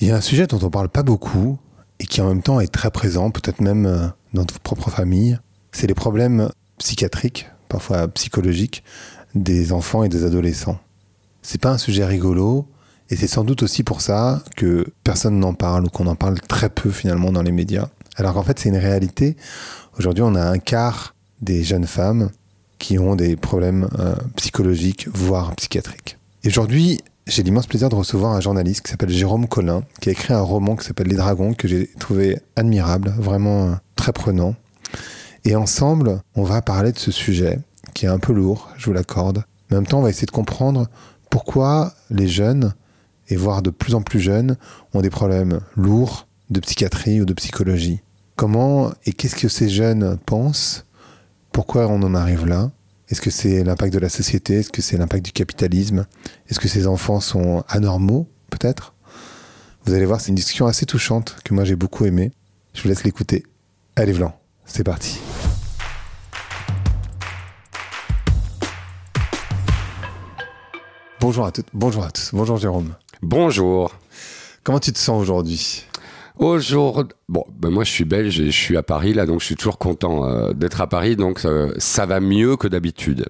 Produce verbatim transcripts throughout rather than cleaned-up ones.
Il y a un sujet dont on ne parle pas beaucoup et qui en même temps est très présent, peut-être même euh, dans votre propre famille, c'est les problèmes psychiatriques, parfois psychologiques, des enfants et des adolescents. C'est pas un sujet rigolo et c'est sans doute aussi pour ça que personne n'en parle ou qu'on en parle très peu finalement dans les médias. Alors qu'en fait c'est une réalité. Aujourd'hui on a un quart des jeunes femmes qui ont des problèmes euh, psychologiques, voire psychiatriques. Et aujourd'hui, j'ai l'immense plaisir de recevoir un journaliste qui s'appelle Jérôme Collin, qui a écrit un roman qui s'appelle Les Dragons, que j'ai trouvé admirable, vraiment euh, très prenant. Et ensemble, on va parler de ce sujet, qui est un peu lourd, je vous l'accorde. Mais en même temps, on va essayer de comprendre pourquoi les jeunes, et voire de plus en plus jeunes, ont des problèmes lourds de psychiatrie ou de psychologie. Comment et qu'est-ce que ces jeunes pensent ? Pourquoi on en arrive là ? Est-ce que c'est l'impact de la société ? Est-ce que c'est l'impact du capitalisme ? Est-ce que ces enfants sont anormaux, peut-être ? Vous allez voir, c'est une discussion assez touchante que moi j'ai beaucoup aimée. Je vous laisse l'écouter. Allez, Vlan, c'est parti. Bonjour à toutes, bonjour à tous. Bonjour Jérôme. Bonjour. Comment tu te sens aujourd'hui ? Aujourd'hui, bon, ben moi je suis belge et je suis à Paris là, donc je suis toujours content euh, d'être à Paris, donc euh, ça va mieux que d'habitude.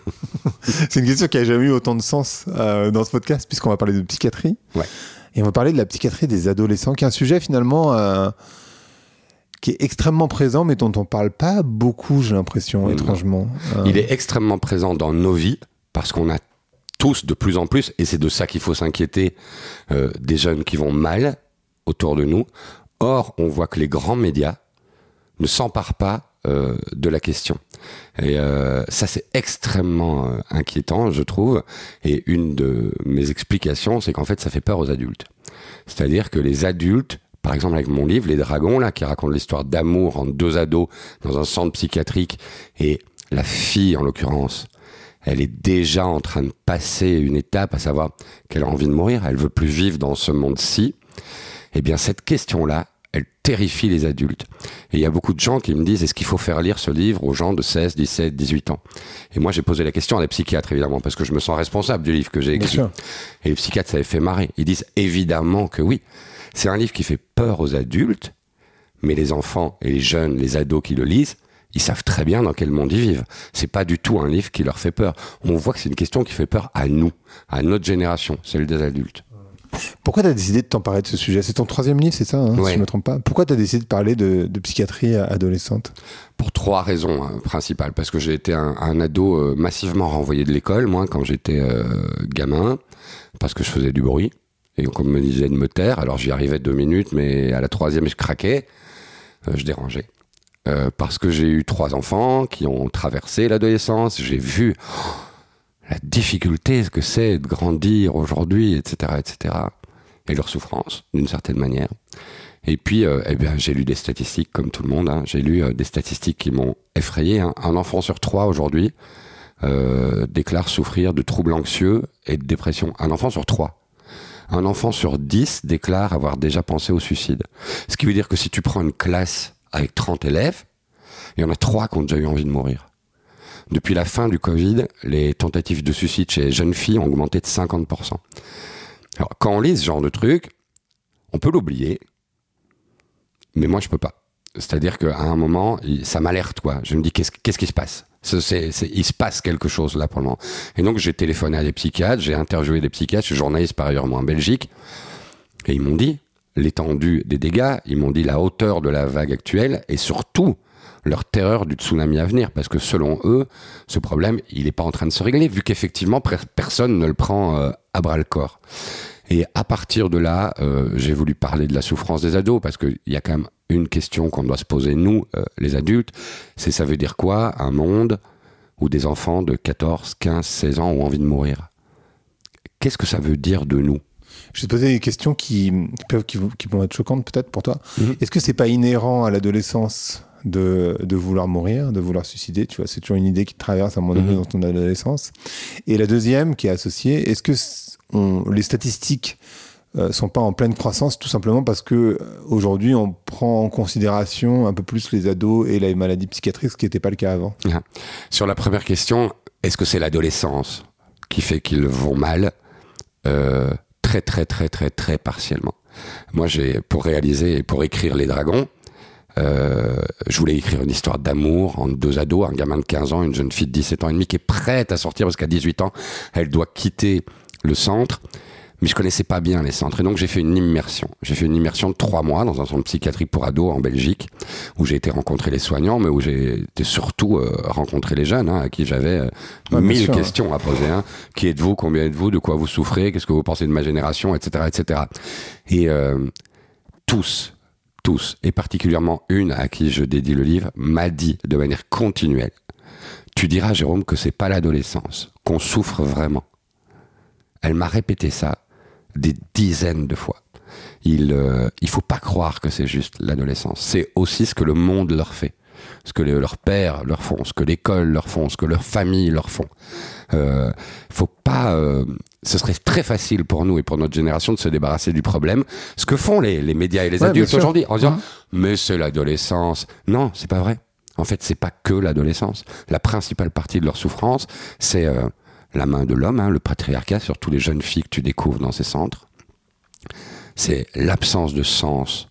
C'est une question qui n'a jamais eu autant de sens euh, dans ce podcast, puisqu'on va parler de psychiatrie. Ouais. Et on va parler de la psychiatrie des adolescents, qui est un sujet finalement euh, qui est extrêmement présent, mais dont on ne parle pas beaucoup, j'ai l'impression, mmh. étrangement. Euh... Il est extrêmement présent dans nos vies, parce qu'on a tous de plus en plus, et c'est de ça qu'il faut s'inquiéter, euh, des jeunes qui vont mal autour de nous. Or, on voit que les grands médias ne s'emparent pas euh, de la question. Et euh, ça, c'est extrêmement euh, inquiétant, je trouve. Et une de mes explications, c'est qu'en fait, ça fait peur aux adultes. C'est-à-dire que les adultes, par exemple avec mon livre, Les Dragons, là, qui raconte l'histoire d'amour entre deux ados dans un centre psychiatrique, et la fille, en l'occurrence, elle est déjà en train de passer une étape, à savoir qu'elle a envie de mourir, elle veut plus vivre dans ce monde-ci. Eh bien, cette question-là, elle terrifie les adultes. Et il y a beaucoup de gens qui me disent, est-ce qu'il faut faire lire ce livre aux gens de seize, dix-sept, dix-huit ans ? Et moi, j'ai posé la question à des psychiatres, évidemment, parce que je me sens responsable du livre que j'ai écrit. Et les psychiatres, ça les fait marrer. Ils disent, évidemment que oui. C'est un livre qui fait peur aux adultes, mais les enfants et les jeunes, les ados qui le lisent, ils savent très bien dans quel monde ils vivent. C'est pas du tout un livre qui leur fait peur. On voit que c'est une question qui fait peur à nous, à notre génération, celle des adultes. Pourquoi tu as décidé de t'emparer de ce sujet ? C'est ton troisième livre, c'est ça, hein, ouais. si je ne me trompe pas. Pourquoi tu as décidé de parler de, de psychiatrie adolescente ? Pour trois raisons hein, principales. Parce que j'ai été un, un ado euh, massivement renvoyé de l'école, moi, quand j'étais euh, gamin, parce que je faisais du bruit. Et qu'on me disait de me taire. Alors j'y arrivais deux minutes, mais à la troisième, je craquais. Euh, je dérangeais. Euh, parce que j'ai eu trois enfants qui ont traversé l'adolescence. J'ai vu... Oh, la difficulté que c'est de grandir aujourd'hui, et cetera, et cetera. Et leur souffrance, d'une certaine manière. Et puis, euh, eh bien, j'ai lu des statistiques, comme tout le monde. Hein. J'ai lu euh, des statistiques qui m'ont effrayé. Hein. Un enfant sur trois, aujourd'hui, euh, déclare souffrir de troubles anxieux et de dépression. Un enfant sur trois. Un enfant sur dix déclare avoir déjà pensé au suicide. Ce qui veut dire que si tu prends une classe avec trente élèves, il y en a trois qui ont déjà eu envie de mourir. Depuis la fin du Covid, les tentatives de suicide chez les jeunes filles ont augmenté de cinquante pour cent. Alors, quand on lit ce genre de truc, on peut l'oublier, mais moi, je peux pas. C'est-à-dire qu'à un moment, ça m'alerte, quoi. Je me dis, qu'est-ce, qu'est-ce qui se passe ? c'est, c'est, c'est, Il se passe quelque chose, là, pour le moment. Et donc, j'ai téléphoné à des psychiatres, j'ai interviewé des psychiatres, je suis journaliste, par ailleurs, moi, en Belgique, et ils m'ont dit l'étendue des dégâts, ils m'ont dit la hauteur de la vague actuelle, et surtout, leur terreur du tsunami à venir, parce que selon eux, ce problème, il n'est pas en train de se régler, vu qu'effectivement, personne ne le prend euh, à bras-le-corps. Et à partir de là, euh, j'ai voulu parler de la souffrance des ados, parce qu'il y a quand même une question qu'on doit se poser, nous, euh, les adultes, c'est ça veut dire quoi, un monde où des enfants de quatorze, quinze, seize ans ont envie de mourir ? Qu'est-ce que ça veut dire de nous ? Je vais te poser des questions qui, qui, peuvent, qui, qui vont être choquantes peut-être pour toi. Mm-hmm. Est-ce que c'est pas inhérent à l'adolescence de, de vouloir mourir, de vouloir suicider, tu vois, c'est toujours une idée qui te traverse à un moment donné mmh. dans ton adolescence. Et la deuxième qui est associée, est-ce que on, les statistiques euh, sont pas en pleine croissance tout simplement parce que euh, aujourd'hui on prend en considération un peu plus les ados et les maladies psychiatriques, ce qui n'était pas le cas avant. Ah. Sur la première question, est-ce que c'est l'adolescence qui fait qu'ils vont mal ? euh, Très très très très très partiellement. Moi, j'ai, pour réaliser et pour écrire Les Dragons, euh, je voulais écrire une histoire d'amour entre deux ados, un gamin de quinze ans, une jeune fille de dix-sept ans et demi qui est prête à sortir parce qu'à dix-huit ans, elle doit quitter le centre. Mais je connaissais pas bien les centres. Et donc, j'ai fait une immersion. J'ai fait une immersion de trois mois dans un centre psychiatrique pour ados en Belgique, où j'ai été rencontrer les soignants, mais où j'ai été surtout euh, rencontrer les jeunes, hein, à qui j'avais euh, ouais, mille sûr, questions ouais. à poser. Hein. Qui êtes-vous? Combien êtes-vous? De quoi vous souffrez? Qu'est-ce que vous pensez de ma génération? Etc., et cetera. Et euh, tous, tous, et particulièrement une à qui je dédie le livre, m'a dit de manière continuelle, tu diras, Jérôme, que c'est pas l'adolescence, qu'on souffre vraiment. Elle m'a répété ça des dizaines de fois. Il euh, il faut pas croire que c'est juste l'adolescence. C'est aussi ce que le monde leur fait, ce que les, leurs pères leur font, ce que l'école leur font, ce que leurs familles leur font. Euh, faut pas. Euh, ce serait très facile pour nous et pour notre génération de se débarrasser du problème. Ce que font les les médias et les ouais, adultes aujourd'hui en disant mmh. mais c'est l'adolescence. Non, c'est pas vrai. En fait, c'est pas que l'adolescence. La principale partie de leur souffrance, c'est euh, la main de l'homme, hein, le patriarcat sur toutes les jeunes filles que tu découvres dans ces centres. C'est l'absence de sens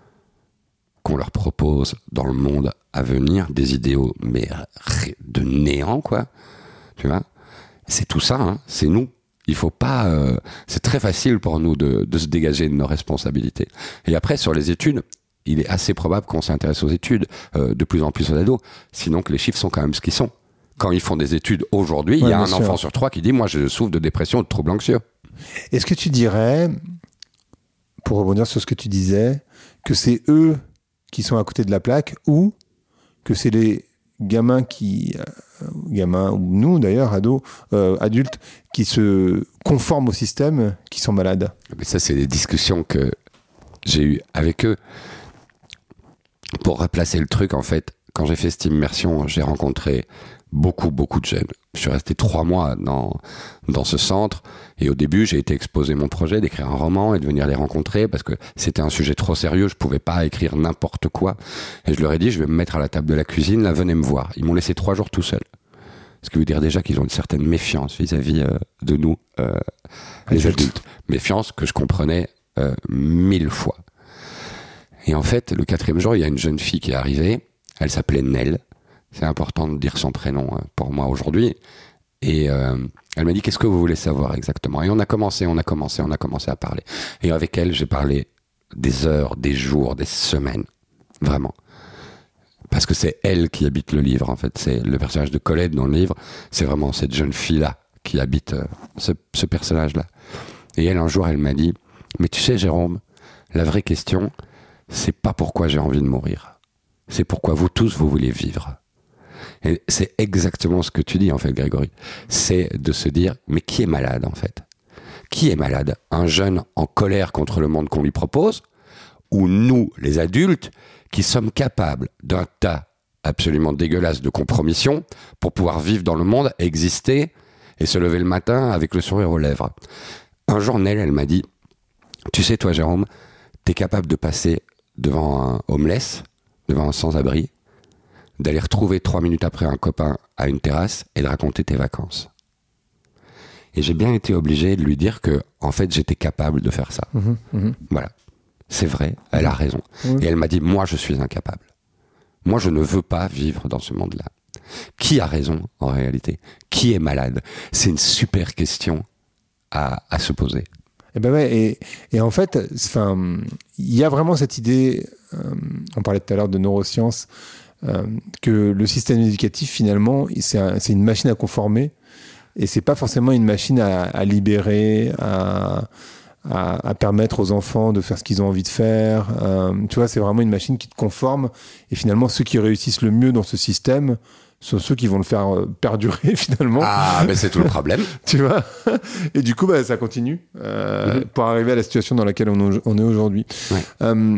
qu'on leur propose dans le monde à venir, des idéaux mais de néant, quoi. Tu vois, c'est tout ça, hein, c'est nous. Il faut pas. Euh, c'est très facile pour nous de, de se dégager de nos responsabilités. Et après, sur les études, il est assez probable qu'on s'intéresse aux études euh, de plus en plus aux ados, sinon que les chiffres sont quand même ce qu'ils sont. Quand ils font des études aujourd'hui, il ouais, y a un sûr. enfant sur trois qui dit « Moi, je souffre de dépression ou de troubles anxieux ». Est-ce que tu dirais, pour rebondir sur ce que tu disais, que c'est eux qui sont à côté de la plaque ou que c'est les gamins qui, euh, gamins ou nous d'ailleurs, ados, euh, adultes, qui se conforment au système, qui sont malades? Mais ça, c'est des discussions que j'ai eues avec eux. Pour replacer le truc, en fait, quand j'ai fait cette immersion, j'ai rencontré beaucoup, beaucoup de jeunes. Je suis resté trois mois dans, dans ce centre. Et au début, j'ai été exposé mon projet d'écrire un roman et de venir les rencontrer parce que c'était un sujet trop sérieux. Je pouvais pas écrire n'importe quoi. Et je leur ai dit, je vais me mettre à la table de la cuisine. Là, venez me voir. Ils m'ont laissé trois jours tout seul. Ce qui veut dire déjà qu'ils ont une certaine méfiance vis-à-vis euh, de nous, euh, les adultes. Méfiance que je comprenais euh, mille fois. Et en fait, le quatrième jour, il y a une jeune fille qui est arrivée. Elle s'appelait Nell. C'est important de dire son prénom pour moi aujourd'hui. Et euh, elle m'a dit, qu'est-ce que vous voulez savoir exactement? Et on a commencé, on a commencé, on a commencé à parler. Et avec elle, j'ai parlé des heures, des jours, des semaines. Vraiment. Parce que c'est elle qui habite le livre, en fait. C'est le personnage de Colette dans le livre. C'est vraiment cette jeune fille-là qui habite euh, ce, ce personnage-là. Et elle, un jour, elle m'a dit, mais tu sais, Jérôme, la vraie question, c'est pas pourquoi j'ai envie de mourir. C'est pourquoi vous tous, vous voulez vivre. Et c'est exactement ce que tu dis, en fait, Grégory. C'est de se dire, mais qui est malade, en fait? Qui est malade? Un jeune en colère contre le monde qu'on lui propose? Ou nous, les adultes, qui sommes capables d'un tas absolument dégueulasse de compromission pour pouvoir vivre dans le monde, exister et se lever le matin avec le sourire aux lèvres? Un jour, Nell, elle m'a dit, tu sais, toi, Jérôme, t'es capable de passer devant un homeless, devant un sans-abri, d'aller retrouver trois minutes après un copain à une terrasse et de raconter tes vacances. Et j'ai bien été obligé de lui dire que, en fait, j'étais capable de faire ça. Mmh, mmh. Voilà. C'est vrai, elle a raison. Mmh. Et elle m'a dit, moi, je suis incapable. Moi, je ne veux pas vivre dans ce monde-là. Qui a raison, en réalité? Qui est malade? C'est une super question à, à se poser. Et ben ouais, et, et en fait, enfin, il y a vraiment cette idée, euh, on parlait tout à l'heure de neurosciences, euh, que le système éducatif, finalement, c'est, un, c'est une machine à conformer, et c'est pas forcément une machine à, à libérer, à, à, à permettre aux enfants de faire ce qu'ils ont envie de faire. Euh, tu vois, c'est vraiment une machine qui te conforme, et finalement, ceux qui réussissent le mieux dans ce système sont ceux qui vont le faire perdurer finalement. Ah, mais c'est tout le problème. Tu vois. Et du coup, bah, ça continue euh, mm-hmm. pour arriver à la situation dans laquelle on, on est aujourd'hui. Ouais. Euh,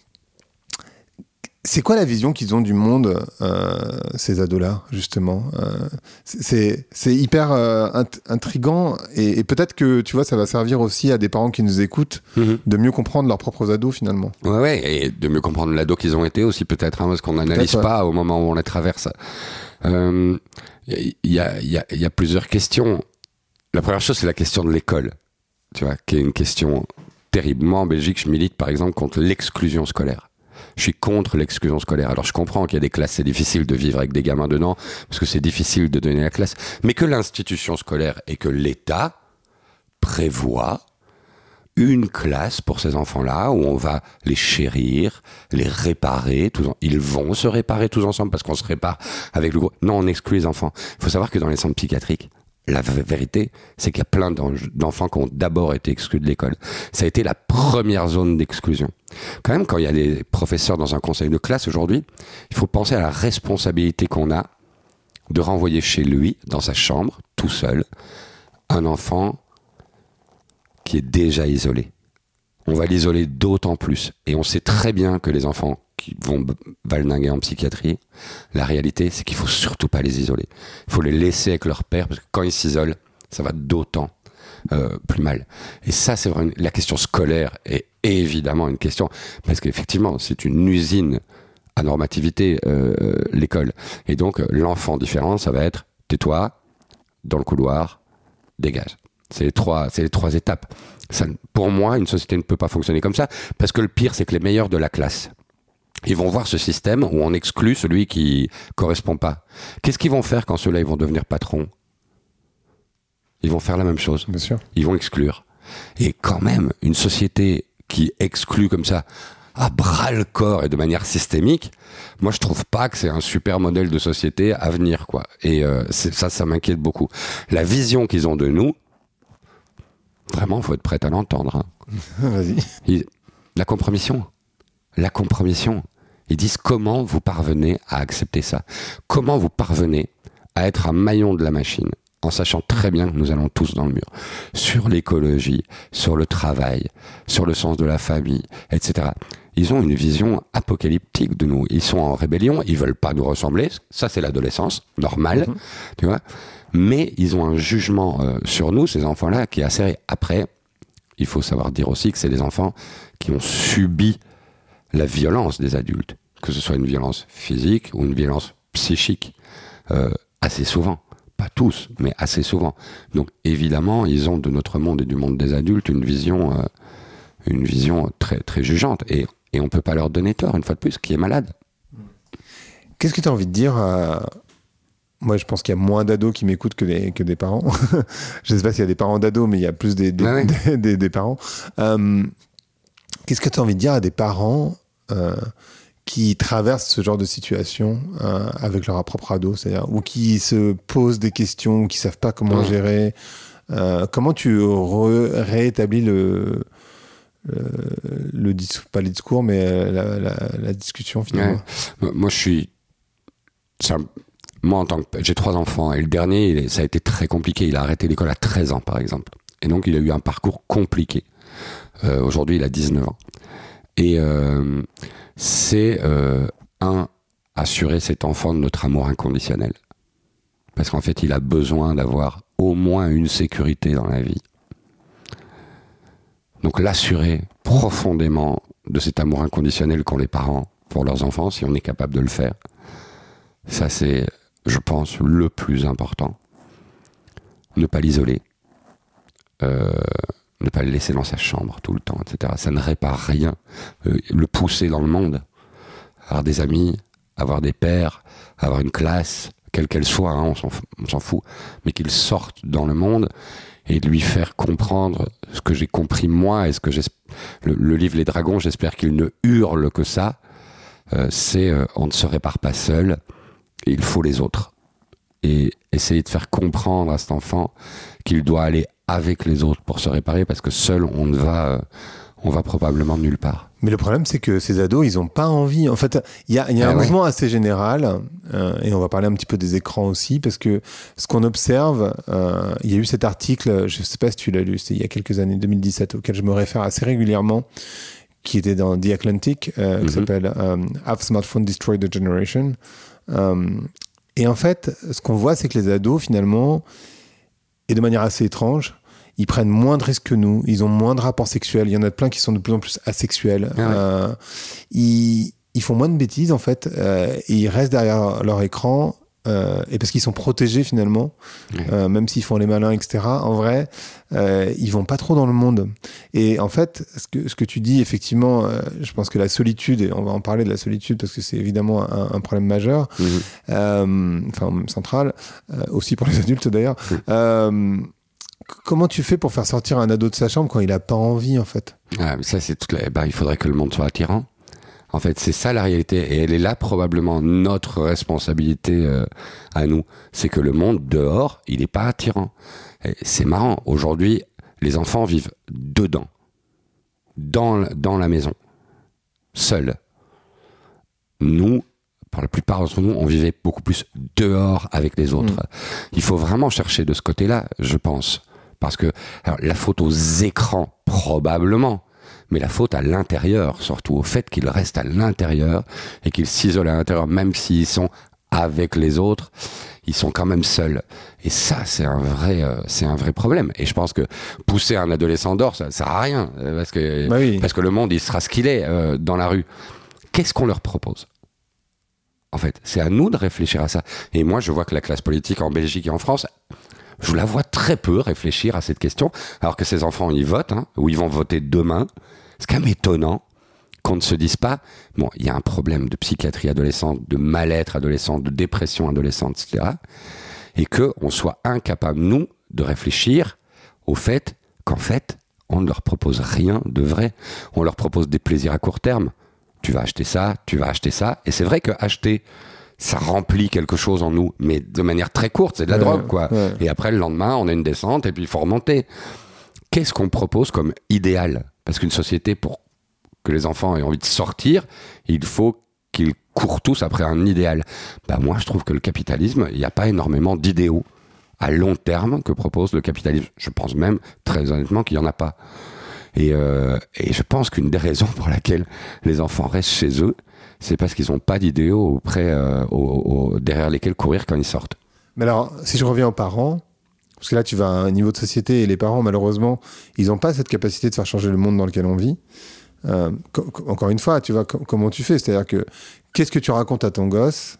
c'est quoi la vision qu'ils ont du monde, euh, ces ados-là, justement? euh, c'est, c'est hyper euh, int- intriguant et, et peut-être que, tu vois, ça va servir aussi à des parents qui nous écoutent mm-hmm. de mieux comprendre leurs propres ados, finalement. Ouais, ouais, et de mieux comprendre l'ado qu'ils ont été aussi, peut-être, hein, parce qu'on n'analyse peut-être, pas ouais. au moment où on les traverse. Il euh, y, y, a, y, a, y a plusieurs questions. La première chose, c'est la question de l'école, tu vois, qui est une question terrible. Moi, en Belgique, je milite, par exemple, contre l'exclusion scolaire. Je suis contre l'exclusion scolaire. Alors, je comprends qu'il y a des classes, c'est difficile de vivre avec des gamins dedans, parce que c'est difficile de donner la classe. Mais que l'institution scolaire et que l'État prévoit une classe pour ces enfants-là, où on va les chérir, les réparer. Tous en... Ils vont se réparer tous ensemble, parce qu'on se répare avec le groupe. Non, on exclut les enfants. Il faut savoir que dans les centres psychiatriques, la vérité, c'est qu'il y a plein d'enfants qui ont d'abord été exclus de l'école. Ça a été la première zone d'exclusion. Quand même, quand il y a des professeurs dans un conseil de classe aujourd'hui, il faut penser à la responsabilité qu'on a de renvoyer chez lui, dans sa chambre, tout seul, un enfant qui est déjà isolé. On va l'isoler d'autant plus. Et on sait très bien que les enfants qui vont valdinguer en psychiatrie, la réalité, c'est qu'il faut surtout pas les isoler. Il faut les laisser avec leur père, parce que quand ils s'isolent, ça va d'autant euh, plus mal. Et ça, c'est vraiment la question scolaire est évidemment une question, parce qu'effectivement, c'est une usine à normativité, euh, l'école. Et donc, l'enfant différent, ça va être tais-toi, dans le couloir, dégage. C'est les trois, c'est les trois étapes. Ça, pour moi, une société ne peut pas fonctionner comme ça, parce que le pire, c'est que les meilleurs de la classe, ils vont voir ce système où on exclut celui qui correspond pas. Qu'est-ce qu'ils vont faire quand ceux-là ils vont devenir patrons ? Ils vont faire la même chose. Bien sûr. Ils vont exclure. Et quand même, une société qui exclut comme ça, à bras le corps et de manière systémique, moi je trouve pas que c'est un super modèle de société à venir, quoi. Et euh, c'est, ça, ça m'inquiète beaucoup. La vision qu'ils ont de nous, vraiment, faut être prêt à l'entendre. Hein. Vas-y. Ils, la compromission. La compromission. Ils disent comment vous parvenez à accepter ça ? Comment vous parvenez à être un maillon de la machine, en sachant très bien que nous allons tous dans le mur. Sur l'écologie, sur le travail, sur le sens de la famille, et cetera. Ils ont une vision apocalyptique de nous. Ils sont en rébellion, ils veulent pas nous ressembler. Ça, c'est l'adolescence, normal, mmh. tu vois. Mais ils ont un jugement euh, sur nous, ces enfants-là, qui est assez... Après, il faut savoir dire aussi que c'est des enfants qui ont subi la violence des adultes, que ce soit une violence physique ou une violence psychique, euh, assez souvent. Pas tous, mais assez souvent. Donc évidemment, ils ont de notre monde et du monde des adultes une vision, euh, une vision très, très jugeante. Et, et on ne peut pas leur donner tort, une fois de plus, qui est malade. Qu'est-ce que tu as envie de dire à... Moi, je pense qu'il y a moins d'ados qui m'écoutent que des, que des parents. Je ne sais pas s'il y a des parents d'ados, mais il y a plus des, des, ah ouais. des, des, des parents. Euh, qu'est-ce que tu as envie de dire à des parents euh, qui traversent ce genre de situation euh, avec leur propre ado, c'est-à-dire, ou qui se posent des questions, ou qui ne savent pas comment mmh. gérer euh, comment tu re- réétablis le, le, le discours, pas le discours, mais la, la, la discussion finalement. Ouais. Moi, je suis... Un... Moi, en tant que... j'ai trois enfants, et le dernier, ça a été très compliqué. Il a arrêté l'école à treize ans, par exemple. Et donc, il a eu un parcours compliqué. Euh, aujourd'hui, il a dix-neuf ans. Et euh, c'est, euh, un, assurer cet enfant de notre amour inconditionnel. Parce qu'en fait, il a besoin d'avoir au moins une sécurité dans la vie. Donc, l'assurer profondément de cet amour inconditionnel qu'ont les parents pour leurs enfants, si on est capable de le faire, ça, c'est, je pense, le plus important. Ne pas l'isoler. Euh... Ne pas le laisser dans sa chambre tout le temps, et cetera. Ça ne répare rien. Euh, le pousser dans le monde, avoir des amis, avoir des pères, avoir une classe, quelle qu'elle soit, hein, on, s'en, on s'en fout, mais qu'il sorte dans le monde et lui faire comprendre ce que j'ai compris moi et ce que j'ai... Le, le livre Les Dragons, j'espère qu'il ne hurle que ça. Euh, c'est euh, on ne se répare pas seul, et il faut les autres. Et essayer de faire comprendre à cet enfant qu'il doit aller avec les autres pour se réparer, parce que seul on ne va euh, on va probablement nulle part. Mais le problème, c'est que ces ados, ils n'ont pas envie. En fait, il y a, y a ah un ouais. mouvement assez général, euh, et on va parler un petit peu des écrans aussi, parce que ce qu'on observe, euh, il y a eu cet article, je ne sais pas si tu l'as lu, c'était il y a quelques années, deux mille dix-sept, auquel je me réfère assez régulièrement, qui était dans The Atlantic, euh, mm-hmm. qui s'appelle um, « Have Smartphone Destroy the Generation um, ». Et en fait, ce qu'on voit, c'est que les ados, finalement, et de manière assez étrange, ils prennent moins de risques que nous, ils ont moins de rapports sexuels, il y en a plein qui sont de plus en plus asexuels, ah ouais. euh, ils, ils font moins de bêtises en fait, euh, et ils restent derrière leur écran euh, et parce qu'ils sont protégés finalement, ouais. euh, même s'ils font les malins, et cetera, en vrai, euh, ils vont pas trop dans le monde. Et en fait, ce que, ce que tu dis, effectivement, euh, je pense que la solitude, et on va en parler de la solitude parce que c'est évidemment un, un problème majeur, mmh. euh, enfin même central, euh, aussi pour les adultes d'ailleurs. Mmh. Euh, comment tu fais pour faire sortir un ado de sa chambre quand il a pas envie, en fait? Ah, mais ça, c'est toute la... bah, il faudrait que le monde soit attirant. En fait, c'est ça la réalité. Et elle est là probablement notre responsabilité euh, à nous. C'est que le monde dehors, il n'est pas attirant. Et c'est marrant. Aujourd'hui, les enfants vivent dedans. Dans, dans la maison. Seuls. Nous, pour la plupart d'entre nous, on vivait beaucoup plus dehors avec les autres. Mmh. Il faut vraiment chercher de ce côté-là, je pense. Parce que alors, la faute aux écrans, probablement. Mais la faute à l'intérieur, surtout au fait qu'ils restent à l'intérieur et qu'ils s'isolent à l'intérieur, même s'ils sont avec les autres, ils sont quand même seuls. Et ça, c'est un vrai, euh, c'est un vrai problème. Et je pense que pousser un adolescent dehors, ça, ça sert à rien, parce que bah oui. parce que le monde, il sera ce qu'il est euh, dans la rue. Qu'est-ce qu'on leur propose ? En fait, c'est à nous de réfléchir à ça. Et moi, je vois que la classe politique en Belgique et en France, je la vois très peu réfléchir à cette question, alors que ces enfants, ils votent, hein, ou ils vont voter demain. C'est quand même étonnant qu'on ne se dise pas, bon, il y a un problème de psychiatrie adolescente, de mal-être adolescent, de dépression adolescente, et cetera. Et qu'on soit incapable, nous, de réfléchir au fait qu'en fait, on ne leur propose rien de vrai. On leur propose des plaisirs à court terme. Tu vas acheter ça, tu vas acheter ça. Et c'est vrai que acheter, ça remplit quelque chose en nous, mais de manière très courte, c'est de la ouais, drogue, quoi. Ouais. Et après, le lendemain, on a une descente et puis il faut remonter. Qu'est-ce qu'on propose comme idéal ? Parce qu'une société, pour que les enfants aient envie de sortir, il faut qu'ils courent tous après un idéal. Bah moi, je trouve que le capitalisme, il n'y a pas énormément d'idéaux à long terme que propose le capitalisme. Je pense même, très honnêtement, qu'il n'y en a pas. Et, euh, et je pense qu'une des raisons pour laquelle les enfants restent chez eux, c'est parce qu'ils n'ont pas d'idéaux auprès, euh, au, au, derrière lesquels courir quand ils sortent. Mais alors, si je reviens aux parents, parce que là, tu vas à un niveau de société et les parents, malheureusement, ils n'ont pas cette capacité de faire changer le monde dans lequel on vit. Euh, co- encore une fois, tu vois, co- comment tu fais ? C'est-à-dire que, qu'est-ce que tu racontes à ton gosse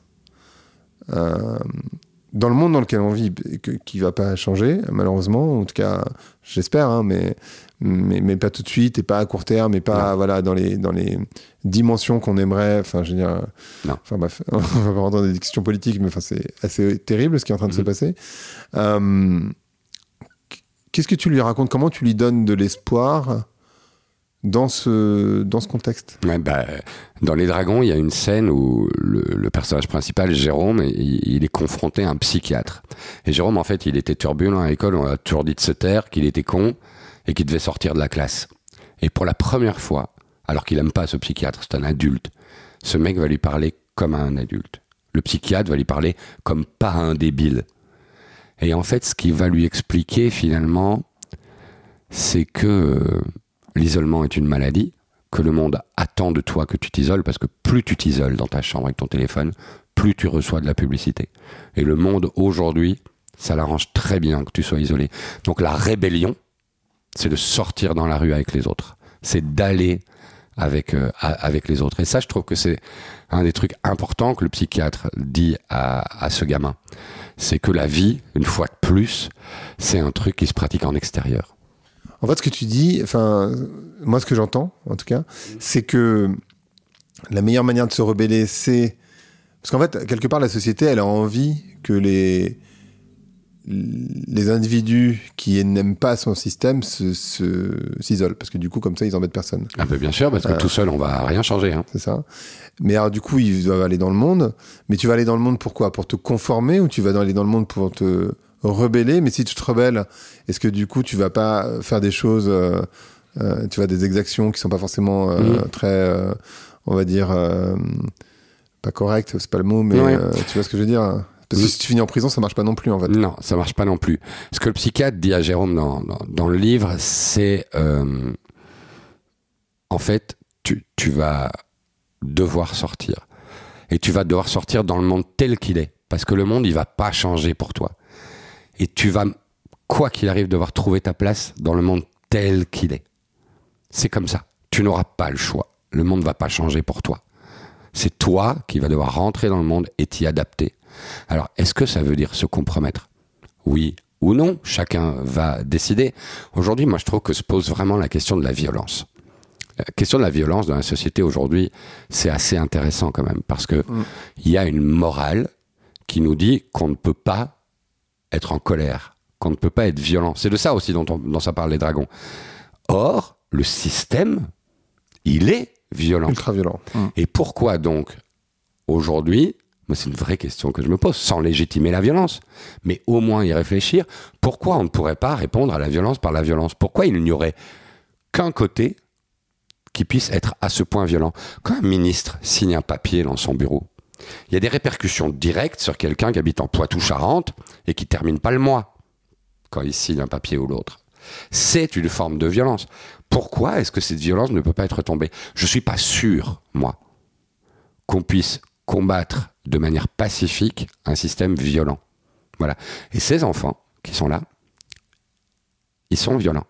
euh, dans le monde dans lequel on vit, que, qui ne va pas changer, malheureusement, en tout cas, j'espère, hein, mais, mais, mais pas tout de suite, et pas à court terme, et pas non. voilà, dans, les, dans les dimensions qu'on aimerait. Enfin, je veux dire, non. Enfin, bref, on va pas rentrer dans des questions politiques, mais enfin, c'est assez terrible ce qui est en train de mmh. se passer. Euh, qu'est-ce que tu lui racontes ? Comment tu lui donnes de l'espoir dans ce, dans ce contexte ? Ouais, bah, dans Les Dragons, il y a une scène où le, le personnage principal, Jérôme, il, il est confronté à un psychiatre. Et Jérôme, en fait, il était turbulent à l'école, on a toujours dit de se taire, qu'il était con et qu'il devait sortir de la classe. Et pour la première fois, alors qu'il n'aime pas ce psychiatre, c'est un adulte, ce mec va lui parler comme à un adulte. Le psychiatre va lui parler comme pas à un débile. Et en fait, ce qu'il va lui expliquer, finalement, c'est que euh, l'isolement est une maladie, que le monde attend de toi que tu t'isoles, parce que plus tu t'isoles dans ta chambre avec ton téléphone, plus tu reçois de la publicité. Et le monde, aujourd'hui, ça l'arrange très bien que tu sois isolé. Donc la rébellion, c'est de sortir dans la rue avec les autres. C'est d'aller avec, euh, avec les autres. Et ça, je trouve que c'est un des trucs importants que le psychiatre dit à, à ce gamin. C'est que la vie, une fois de plus, c'est un truc qui se pratique en extérieur. En fait, ce que tu dis, enfin, moi, ce que j'entends, en tout cas, c'est que la meilleure manière de se rebeller, c'est... Parce qu'en fait, quelque part, la société, elle a envie que les... les individus qui n'aiment pas son système se, se, s'isolent, parce que du coup, comme ça, ils embêtent personne. Ah ben bien sûr, parce que euh, tout seul, on va rien changer. Hein. C'est ça. Mais alors, du coup, ils doivent aller dans le monde. Mais tu vas aller dans le monde pour quoi ? Pour te conformer, ou tu vas aller dans le monde pour te rebeller ? Mais si tu te rebelles, est-ce que du coup, tu vas pas faire des choses, euh, euh, tu vois, des exactions qui sont pas forcément euh, mmh. très, euh, on va dire, euh, pas correctes, c'est pas le mot, mais ouais. euh, tu vois ce que je veux dire ? Parce que si tu finis en prison, ça marche pas non plus, en fait. Non, ça marche pas non plus. Ce que le psychiatre dit à Jérôme dans, dans, dans le livre, c'est... Euh, en fait, tu, tu vas devoir sortir. Et tu vas devoir sortir dans le monde tel qu'il est. Parce que le monde, il va pas changer pour toi. Et tu vas, quoi qu'il arrive, devoir trouver ta place dans le monde tel qu'il est. C'est comme ça. Tu n'auras pas le choix. Le monde va pas changer pour toi. C'est toi qui vas devoir rentrer dans le monde et t'y adapter. Alors, est-ce que ça veut dire se compromettre ? Oui ou non, chacun va décider. Aujourd'hui, moi, je trouve que se pose vraiment la question de la violence. La question de la violence dans la société aujourd'hui, c'est assez intéressant quand même, parce que mmh. il y a une morale qui nous dit qu'on ne peut pas être en colère, qu'on ne peut pas être violent. C'est de ça aussi dont, on, dont ça parle les dragons. Or, le système, il est violent. Ultra violent. Mmh. Et pourquoi donc, aujourd'hui, moi c'est une vraie question que je me pose, sans légitimer la violence, mais au moins y réfléchir, pourquoi on ne pourrait pas répondre à la violence par la violence ? Pourquoi il n'y aurait qu'un côté qui puisse être à ce point violent ? Quand un ministre signe un papier dans son bureau, il y a des répercussions directes sur quelqu'un qui habite en Poitou-Charentes et qui termine pas le mois quand il signe un papier ou l'autre. C'est une forme de violence. Pourquoi est-ce que cette violence ne peut pas être tombée ? Je suis pas sûr, moi, qu'on puisse combattre de manière pacifique un système violent. Voilà. Et ces enfants qui sont là, ils sont violents.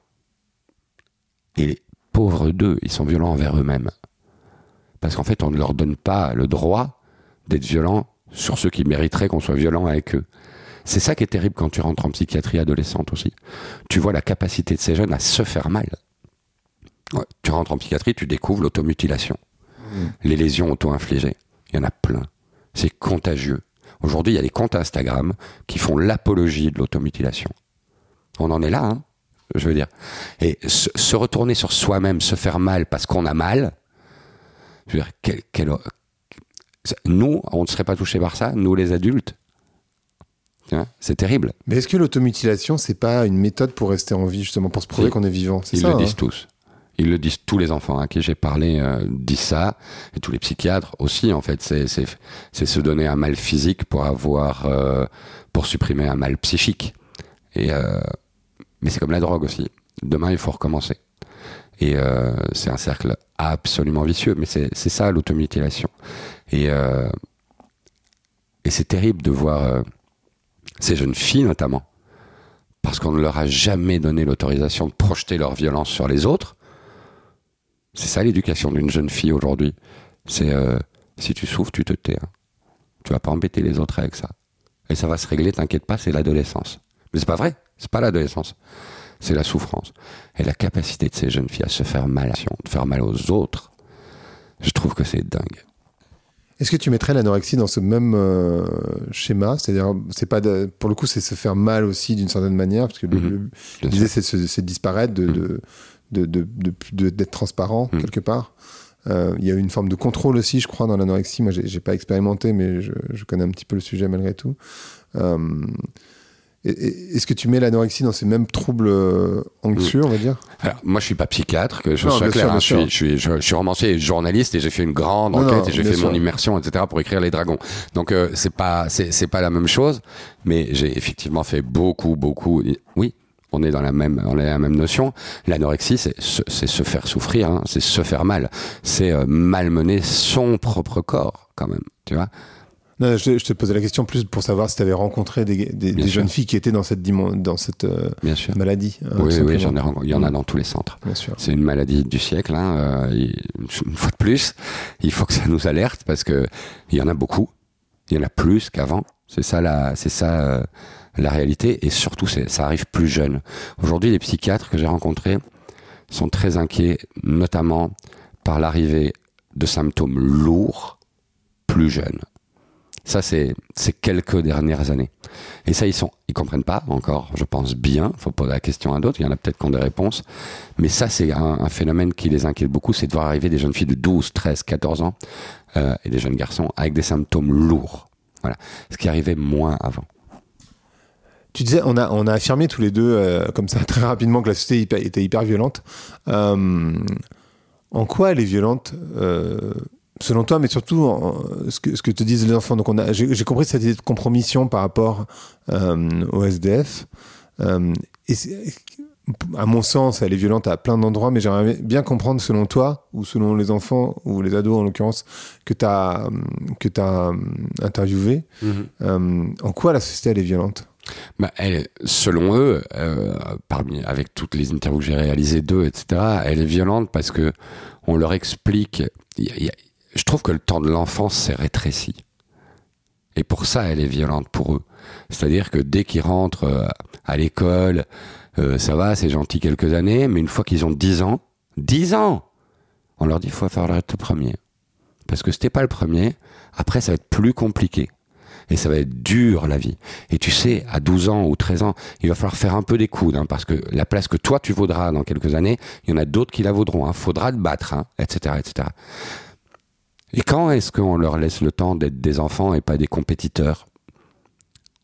Et les pauvres d'eux, ils sont violents envers eux-mêmes. Parce qu'en fait, on ne leur donne pas le droit d'être violents sur ceux qui mériteraient qu'on soit violent avec eux. C'est ça qui est terrible quand tu rentres en psychiatrie adolescente aussi. Tu vois la capacité de ces jeunes à se faire mal. Ouais, tu rentres en psychiatrie, tu découvres l'automutilation. Mmh. Les lésions auto-infligées. Il y en a plein. C'est contagieux. Aujourd'hui, il y a des comptes Instagram qui font l'apologie de l'automutilation. On en est là, hein, je veux dire. Et se, se retourner sur soi-même, se faire mal parce qu'on a mal, je veux dire, quel, quel, nous, on ne serait pas touchés par ça, nous les adultes. Hein, c'est terrible. Mais est-ce que l'automutilation, c'est pas une méthode pour rester en vie, justement, pour se prouver oui. qu'on est vivant ? C'est Ils ça, le hein. disent tous. Ils le disent, tous les enfants à qui j'ai parlé euh, disent ça, et tous les psychiatres aussi, en fait. C'est, c'est, c'est se donner un mal physique pour avoir, euh, pour supprimer un mal psychique. Et, euh, mais c'est comme la drogue aussi. Demain, il faut recommencer. Et euh, c'est un cercle absolument vicieux, mais c'est, c'est ça, l'automutilation. Et, euh, et c'est terrible de voir euh, ces jeunes filles, notamment, parce qu'on ne leur a jamais donné l'autorisation de projeter leur violence sur les autres. C'est ça l'éducation d'une jeune fille aujourd'hui. C'est euh, si tu souffres, tu te tais. Hein. Tu vas pas embêter les autres avec ça. Et ça va se régler, t'inquiète pas, c'est l'adolescence. Mais c'est pas vrai, c'est pas l'adolescence. C'est la souffrance. Et la capacité de ces jeunes filles à se faire mal, de faire mal aux autres, je trouve que c'est dingue. Est-ce que tu mettrais l'anorexie dans ce même euh, schéma ? C'est-à-dire, c'est pas de, pour le coup, c'est se faire mal aussi d'une certaine manière, parce que mmh, le, le, l'idée, c'est de, c'est de disparaître, de, mmh. de, de, de, de, de, d'être transparent, mmh. quelque part. Euh, il y a une forme de contrôle aussi, je crois, dans l'anorexie. Moi, j'ai, j'ai pas expérimenté, mais je, je connais un petit peu le sujet malgré tout. Euh, Est-ce que tu mets l'anorexie dans ces mêmes troubles anxieux, on va dire ? Alors, moi, je suis pas psychiatre, que je non, sois clair. Sûr, hein, je, suis, je, suis, je, je suis romancier et journaliste et j'ai fait une grande non, enquête non, et j'ai fait sûr. mon immersion, et cetera pour écrire Les Dragons. Donc, euh, c'est pas, c'est, c'est pas la même chose, mais j'ai effectivement fait beaucoup, beaucoup. Oui, on est dans la même, on est la même notion. L'anorexie, c'est, c'est se faire souffrir, hein, c'est se faire mal, c'est euh, malmener son propre corps, quand même, tu vois. Non, je, je te posais la question plus pour savoir si tu avais rencontré des, des, des jeunes filles qui étaient dans cette, dans cette euh, maladie. Hein, oui, oui, j'en ai rencontré. Il y en a dans tous les centres. Bien sûr. C'est une maladie du siècle. Hein, euh, une fois de plus, il faut que ça nous alerte parce que il y en a beaucoup. Il y en a plus qu'avant. C'est ça la, c'est ça euh, la réalité. Et surtout, c'est, ça arrive plus jeune. Aujourd'hui, les psychiatres que j'ai rencontrés sont très inquiets, notamment par l'arrivée de symptômes lourds plus jeunes. Ça, c'est, c'est quelques dernières années. Et ça, ils sont, ils comprennent pas encore, je pense bien. Faut poser la question à d'autres. Il y en a peut-être qui ont des réponses. Mais ça, c'est un, un phénomène qui les inquiète beaucoup. C'est de voir arriver des jeunes filles de douze, treize, quatorze ans, euh, et des jeunes garçons avec des symptômes lourds. Voilà. Ce qui arrivait moins avant. Tu disais, on a, on a affirmé tous les deux, euh, comme ça, très rapidement, que la société hyper, était hyper violente. Euh, en quoi elle est violente euh, selon toi, mais surtout en, ce, que, ce que te disent les enfants. Donc on a, j'ai, j'ai compris cette idée de compromission par rapport euh, au S D F. Euh, et à mon sens, elle est violente à plein d'endroits, mais j'aimerais bien comprendre selon toi, ou selon les enfants, ou les ados en l'occurrence, que tu as que t'as interviewé, mmh. euh, en quoi la société elle est violente ? Bah, elle, selon eux, euh, parmi, avec toutes les interviews que j'ai réalisées d'eux, et cetera, elle est violente parce que on leur explique. Y a, y a, je trouve que le temps de l'enfance s'est rétréci. Et pour ça, elle est violente pour eux. C'est-à-dire que dès qu'ils rentrent euh, à l'école, euh, ça va, c'est gentil quelques années, mais une fois qu'ils ont dix ans, dix ans, on leur dit qu'il va falloir être le premier. Parce que si t'es pas le premier, après ça va être plus compliqué. Et ça va être dur, la vie. Et tu sais, à douze ans ou treize ans, il va falloir faire un peu des coudes, hein, parce que la place que toi tu vaudras dans quelques années, il y en a d'autres qui la vaudront. Hein. Faudra te battre, hein, et cetera, et cetera. Et quand est-ce qu'on leur laisse le temps d'être des enfants et pas des compétiteurs ? Hein ?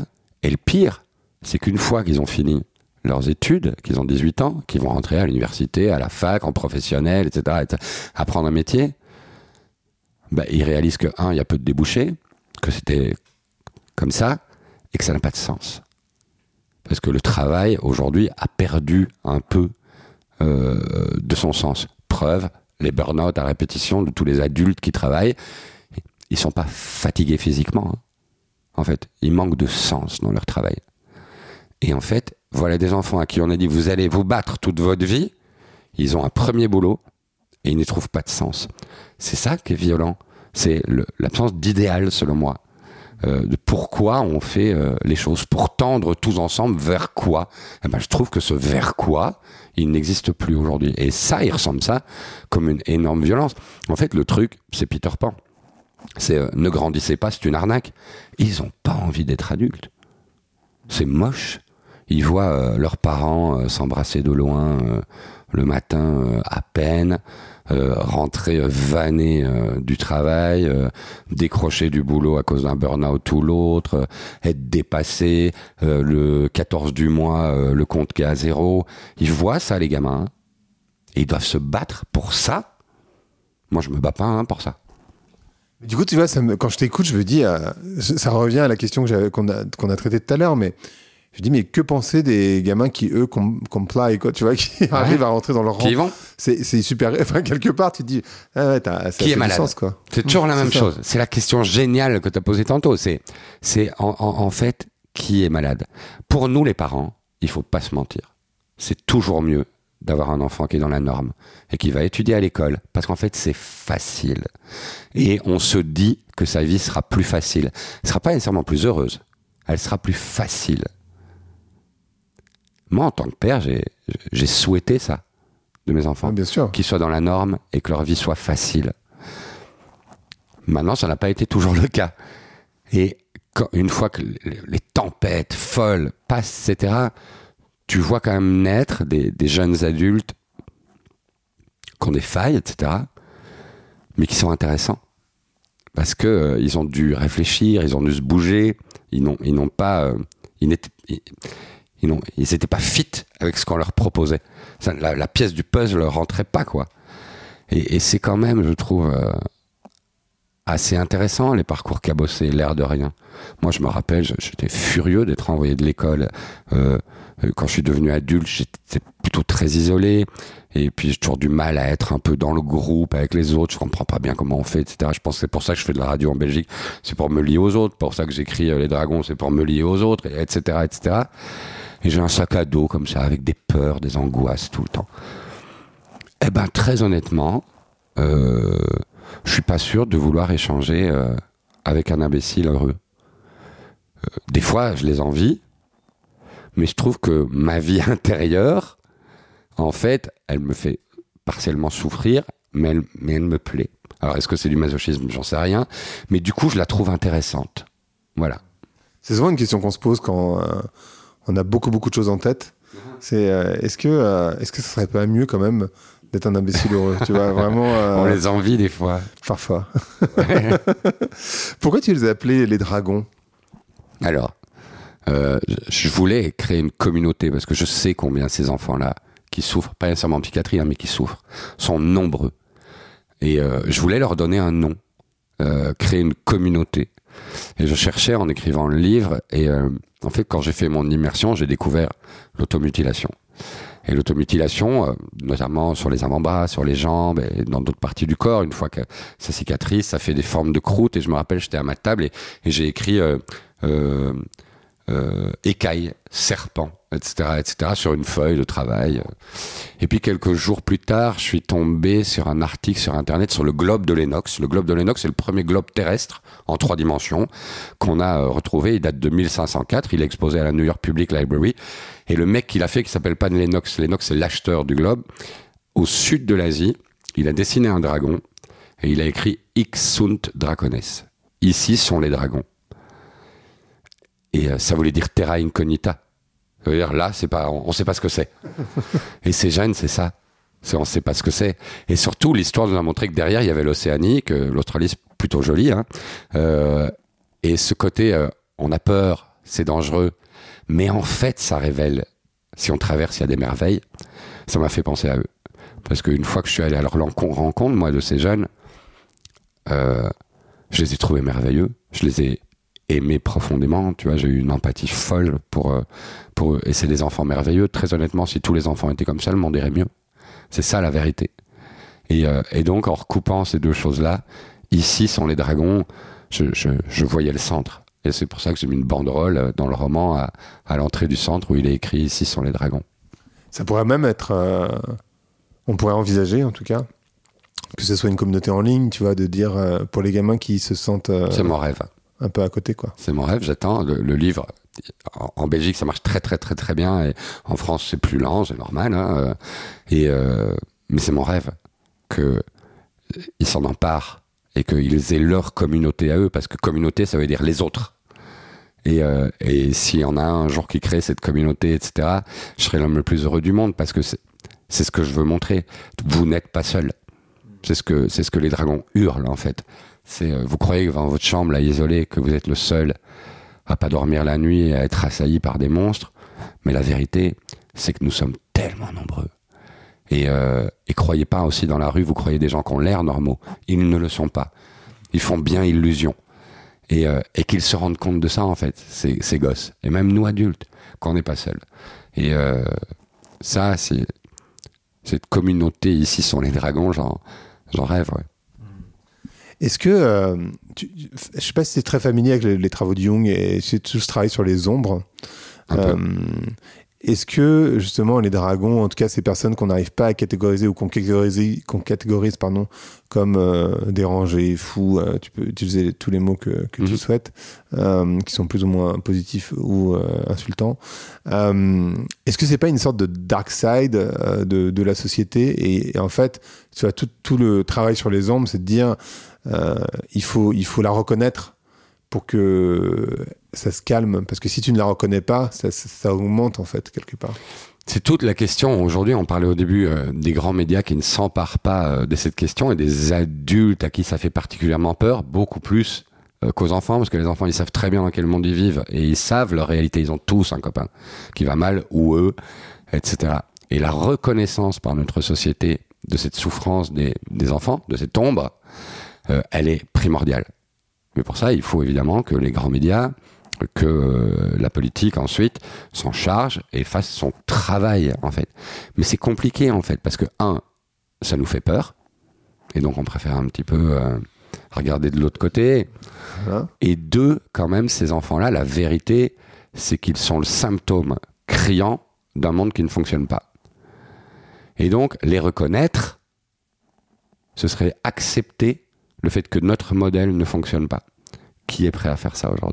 Et le pire, c'est qu'une fois qu'ils ont fini leurs études, qu'ils ont dix-huit ans, qu'ils vont rentrer à l'université, à la fac, en professionnel, et cetera, et cetera apprendre un métier, bah, ils réalisent que, un, il y a peu de débouchés, que c'était comme ça, et que ça n'a pas de sens. Parce que le travail, aujourd'hui, a perdu un peu euh, de son sens. Preuve, les burn-out à répétition de tous les adultes qui travaillent, ils sont pas fatigués physiquement. Hein. En fait, ils manquent de sens dans leur travail. Et en fait, voilà des enfants à qui on a dit vous allez vous battre toute votre vie, ils ont un premier boulot et ils n'y trouvent pas de sens. C'est ça qui est violent. C'est le, l'absence d'idéal, selon moi, euh, de pourquoi on fait euh, les choses, pour tendre tous ensemble vers quoi. Eh ben, je trouve que ce vers quoi, il n'existe plus aujourd'hui. Et ça, il ressemble ça comme une énorme violence. En fait, le truc, c'est Peter Pan. C'est euh, ne grandissez pas, c'est une arnaque. Ils n'ont pas envie d'être adultes. C'est moche. Ils voient euh, leurs parents euh, s'embrasser de loin euh, le matin euh, à peine. Euh, rentrer euh, vanné euh, du travail, euh, décrocher du boulot à cause d'un burn-out ou l'autre, euh, être dépassé, euh, le quatorze du mois, euh, le compte qui est à zéro. Ils voient ça, les gamins. Hein, et ils doivent se battre pour ça. Moi, je me bats pas hein, pour ça. Du coup, tu vois, ça me, quand je t'écoute, je me dis, euh, ça revient à la question que j'avais, qu'on a, qu'on a traitée tout à l'heure, mais je dis, mais que penser des gamins qui, eux, com- comply, quoi, tu vois, qui ouais. arrivent à rentrer dans leur rang. Qui y vont. C'est, c'est super. Enfin, quelque part, tu te dis, ah ouais, t'as, ça qui fait est malade. du sens, quoi. C'est toujours la c'est même ça. chose. C'est la question géniale que tu as posée tantôt. C'est, c'est en, en, en fait, qui est malade. Pour nous, les parents, il faut pas se mentir. C'est toujours mieux d'avoir un enfant qui est dans la norme et qui va étudier à l'école, parce qu'en fait, c'est facile. Et on se dit que sa vie sera plus facile. Elle sera pas nécessairement plus heureuse. Elle sera plus facile. Moi, en tant que père, j'ai, j'ai souhaité ça de mes enfants. Ah, bien sûr. Qu'ils soient dans la norme et que leur vie soit facile. Maintenant, ça n'a pas été toujours le cas. Et quand, une fois que les tempêtes folles passent, et cetera, tu vois quand même naître des, des jeunes adultes qui ont des failles, et cetera, mais qui sont intéressants. Parce qu'ils euh, ont dû réfléchir, ils ont dû se bouger, ils n'ont, ils n'ont pas... Euh, ils n'étaient, ils, Ils n'ont, ils n'étaient pas fit avec ce qu'on leur proposait. Ça, la, la pièce du puzzle ne rentrait pas, quoi. Et, et c'est quand même, je trouve, euh, assez intéressant, les parcours cabossés, l'air de rien. Moi, je me rappelle, j'étais furieux d'être envoyé de l'école. Euh, quand je suis devenu adulte, j'étais plutôt très isolé. Et puis, j'ai toujours du mal à être un peu dans le groupe avec les autres. Je comprends pas bien comment on fait, et cetera. Je pense que c'est pour ça que je fais de la radio en Belgique. C'est pour me lier aux autres. Pour ça que j'écris Les Dragons, c'est pour me lier aux autres, et cetera, et cetera. Et j'ai un sac à dos comme ça, avec des peurs, des angoisses tout le temps. Eh ben, très honnêtement, euh, je suis pas sûr de vouloir échanger euh, avec un imbécile heureux. Euh, des fois, je les envie, mais je trouve que ma vie intérieure, en fait, elle me fait partiellement souffrir, mais elle, mais elle me plaît. Alors, est-ce que c'est du masochisme ? J'en sais rien. Mais du coup, je la trouve intéressante. Voilà. C'est souvent une question qu'on se pose quand... Euh... on a beaucoup, beaucoup de choses en tête. C'est, euh, est-ce que, euh, est-ce que ça serait pas mieux quand même d'être un imbécile heureux, tu vois, vraiment. Euh, on les envie des fois. Parfois. Ouais. Pourquoi tu les as appelés les dragons ? Alors, euh, je voulais créer une communauté parce que je sais combien ces enfants-là qui souffrent, pas nécessairement en psychiatrie, hein, mais qui souffrent, sont nombreux. Et euh, je voulais leur donner un nom, euh, créer une communauté. Et je cherchais en écrivant le livre et euh, en fait, quand j'ai fait mon immersion, j'ai découvert l'automutilation. Et l'automutilation, euh, notamment sur les avant-bras, sur les jambes et dans d'autres parties du corps, une fois que ça cicatrise, ça fait des formes de croûte. Et je me rappelle, j'étais à ma table et, et j'ai écrit euh, euh, euh, écailles, serpents, et cetera, et cetera, sur une feuille de travail. Et puis quelques jours plus tard, je suis tombé sur un article sur Internet sur le globe de Lennox. Le globe de Lennox, c'est le premier globe terrestre en trois dimensions qu'on a retrouvé. Il date de mille cinq cent quatre. Il est exposé à la New York Public Library. Et le mec qui l'a fait, qui s'appelle pas Lennox, Lennox, c'est l'acheteur du globe. Au sud de l'Asie, il a dessiné un dragon et il a écrit Hic sunt dracones. Ici sont les dragons. Et euh, ça voulait dire terra incognita. Ça veut dire là, c'est pas, on ne sait pas ce que c'est. Et ces gènes, c'est ça. C'est, on ne sait pas ce que c'est. Et surtout, l'histoire nous a montré que derrière, il y avait l'Océanie, que l'Australie, c'est plutôt joli. Hein. Euh, et ce côté, euh, on a peur, c'est dangereux. Mais en fait, ça révèle, si on traverse, il y a des merveilles. Ça m'a fait penser à eux. Parce qu'une fois que je suis allé à leur rencontre, moi, de ces jeunes, euh, je les ai trouvés merveilleux. Je les ai aimés profondément. Tu vois, j'ai eu une empathie folle pour, euh, pour eux. Et c'est des enfants merveilleux. Très honnêtement, si tous les enfants étaient comme ça, le monde irait mieux. C'est ça la vérité. Et, euh, et donc, en recoupant ces deux choses-là, ici sont les dragons, je, je, je voyais le centre. Et c'est pour ça que j'ai mis une banderole dans le roman à, à l'entrée du centre où il est écrit « Ici sont les dragons ». Ça pourrait même être... Euh, on pourrait envisager, en tout cas, que ce soit une communauté en ligne, tu vois, de dire euh, pour les gamins qui se sentent... Euh, c'est mon rêve. Un peu à côté, quoi. C'est mon rêve, j'attends. Le, le livre, en, en Belgique, ça marche très, très, très, très bien. Et en France, c'est plus lent, c'est normal. Hein, et, euh, mais c'est mon rêve qu'ils s'en emparent et qu'ils aient leur communauté à eux. Parce que communauté, ça veut dire les autres. Et, euh, et s'il y en a un jour qui crée cette communauté, et cetera, je serai l'homme le plus heureux du monde parce que c'est, c'est ce que je veux montrer. Vous n'êtes pas seul. C'est ce que, c'est ce que les dragons hurlent, en fait. C'est, euh, vous croyez que dans votre chambre, là, isolée, que vous êtes le seul à pas dormir la nuit et à être assailli par des monstres. Mais la vérité, c'est que nous sommes tellement nombreux. Et, euh, et croyez pas aussi dans la rue, vous croyez des gens qui ont l'air normaux. Ils ne le sont pas. Ils font bien illusion. Et, euh, et qu'ils se rendent compte de ça, en fait, ces, ces gosses. Et même nous, adultes, qu'on n'est pas seuls. Et euh, ça, c'est... Cette communauté, ici, sont les dragons, j'en, j'en rêve, ouais. Est-ce que, euh, tu, je ne sais pas si tu es très familier avec les, les travaux de Jung et c'est tout ce travail sur les ombres. Euh, est-ce que, justement, les dragons, en tout cas ces personnes qu'on n'arrive pas à catégoriser ou qu'on catégorise, qu'on catégorise pardon, comme euh, dérangés, fous, euh, tu peux utiliser tous les mots que, que mmh. tu souhaites, euh, qui sont plus ou moins positifs ou euh, insultants. Euh, est-ce que ce n'est pas une sorte de dark side euh, de, de la société et, et en fait, tu vois, tout, tout le travail sur les ombres, c'est de dire... Euh, il faut, il faut la reconnaître pour que ça se calme, parce que si tu ne la reconnais pas, ça, ça, ça augmente en fait quelque part. C'est toute la question. Aujourd'hui, on parlait au début euh, des grands médias qui ne s'emparent pas euh, de cette question et des adultes à qui ça fait particulièrement peur, beaucoup plus euh, qu'aux enfants, parce que les enfants, ils savent très bien dans quel monde ils vivent et ils savent leur réalité. Ils ont tous un copain qui va mal ou eux, et cetera. Et la reconnaissance par notre société de cette souffrance des, des enfants, de cette ombre, Euh, elle est primordiale. Mais pour ça, il faut évidemment que les grands médias, que euh, la politique ensuite s'en charge et fasse son travail, en fait. Mais c'est compliqué, en fait, parce que, un, ça nous fait peur, et donc on préfère un petit peu euh, regarder de l'autre côté. Hein? Et deux, quand même, ces enfants-là, la vérité, c'est qu'ils sont le symptôme criant d'un monde qui ne fonctionne pas. Et donc, les reconnaître, ce serait accepter le fait que notre modèle ne fonctionne pas. Qui est prêt à faire ça aujourd'hui ?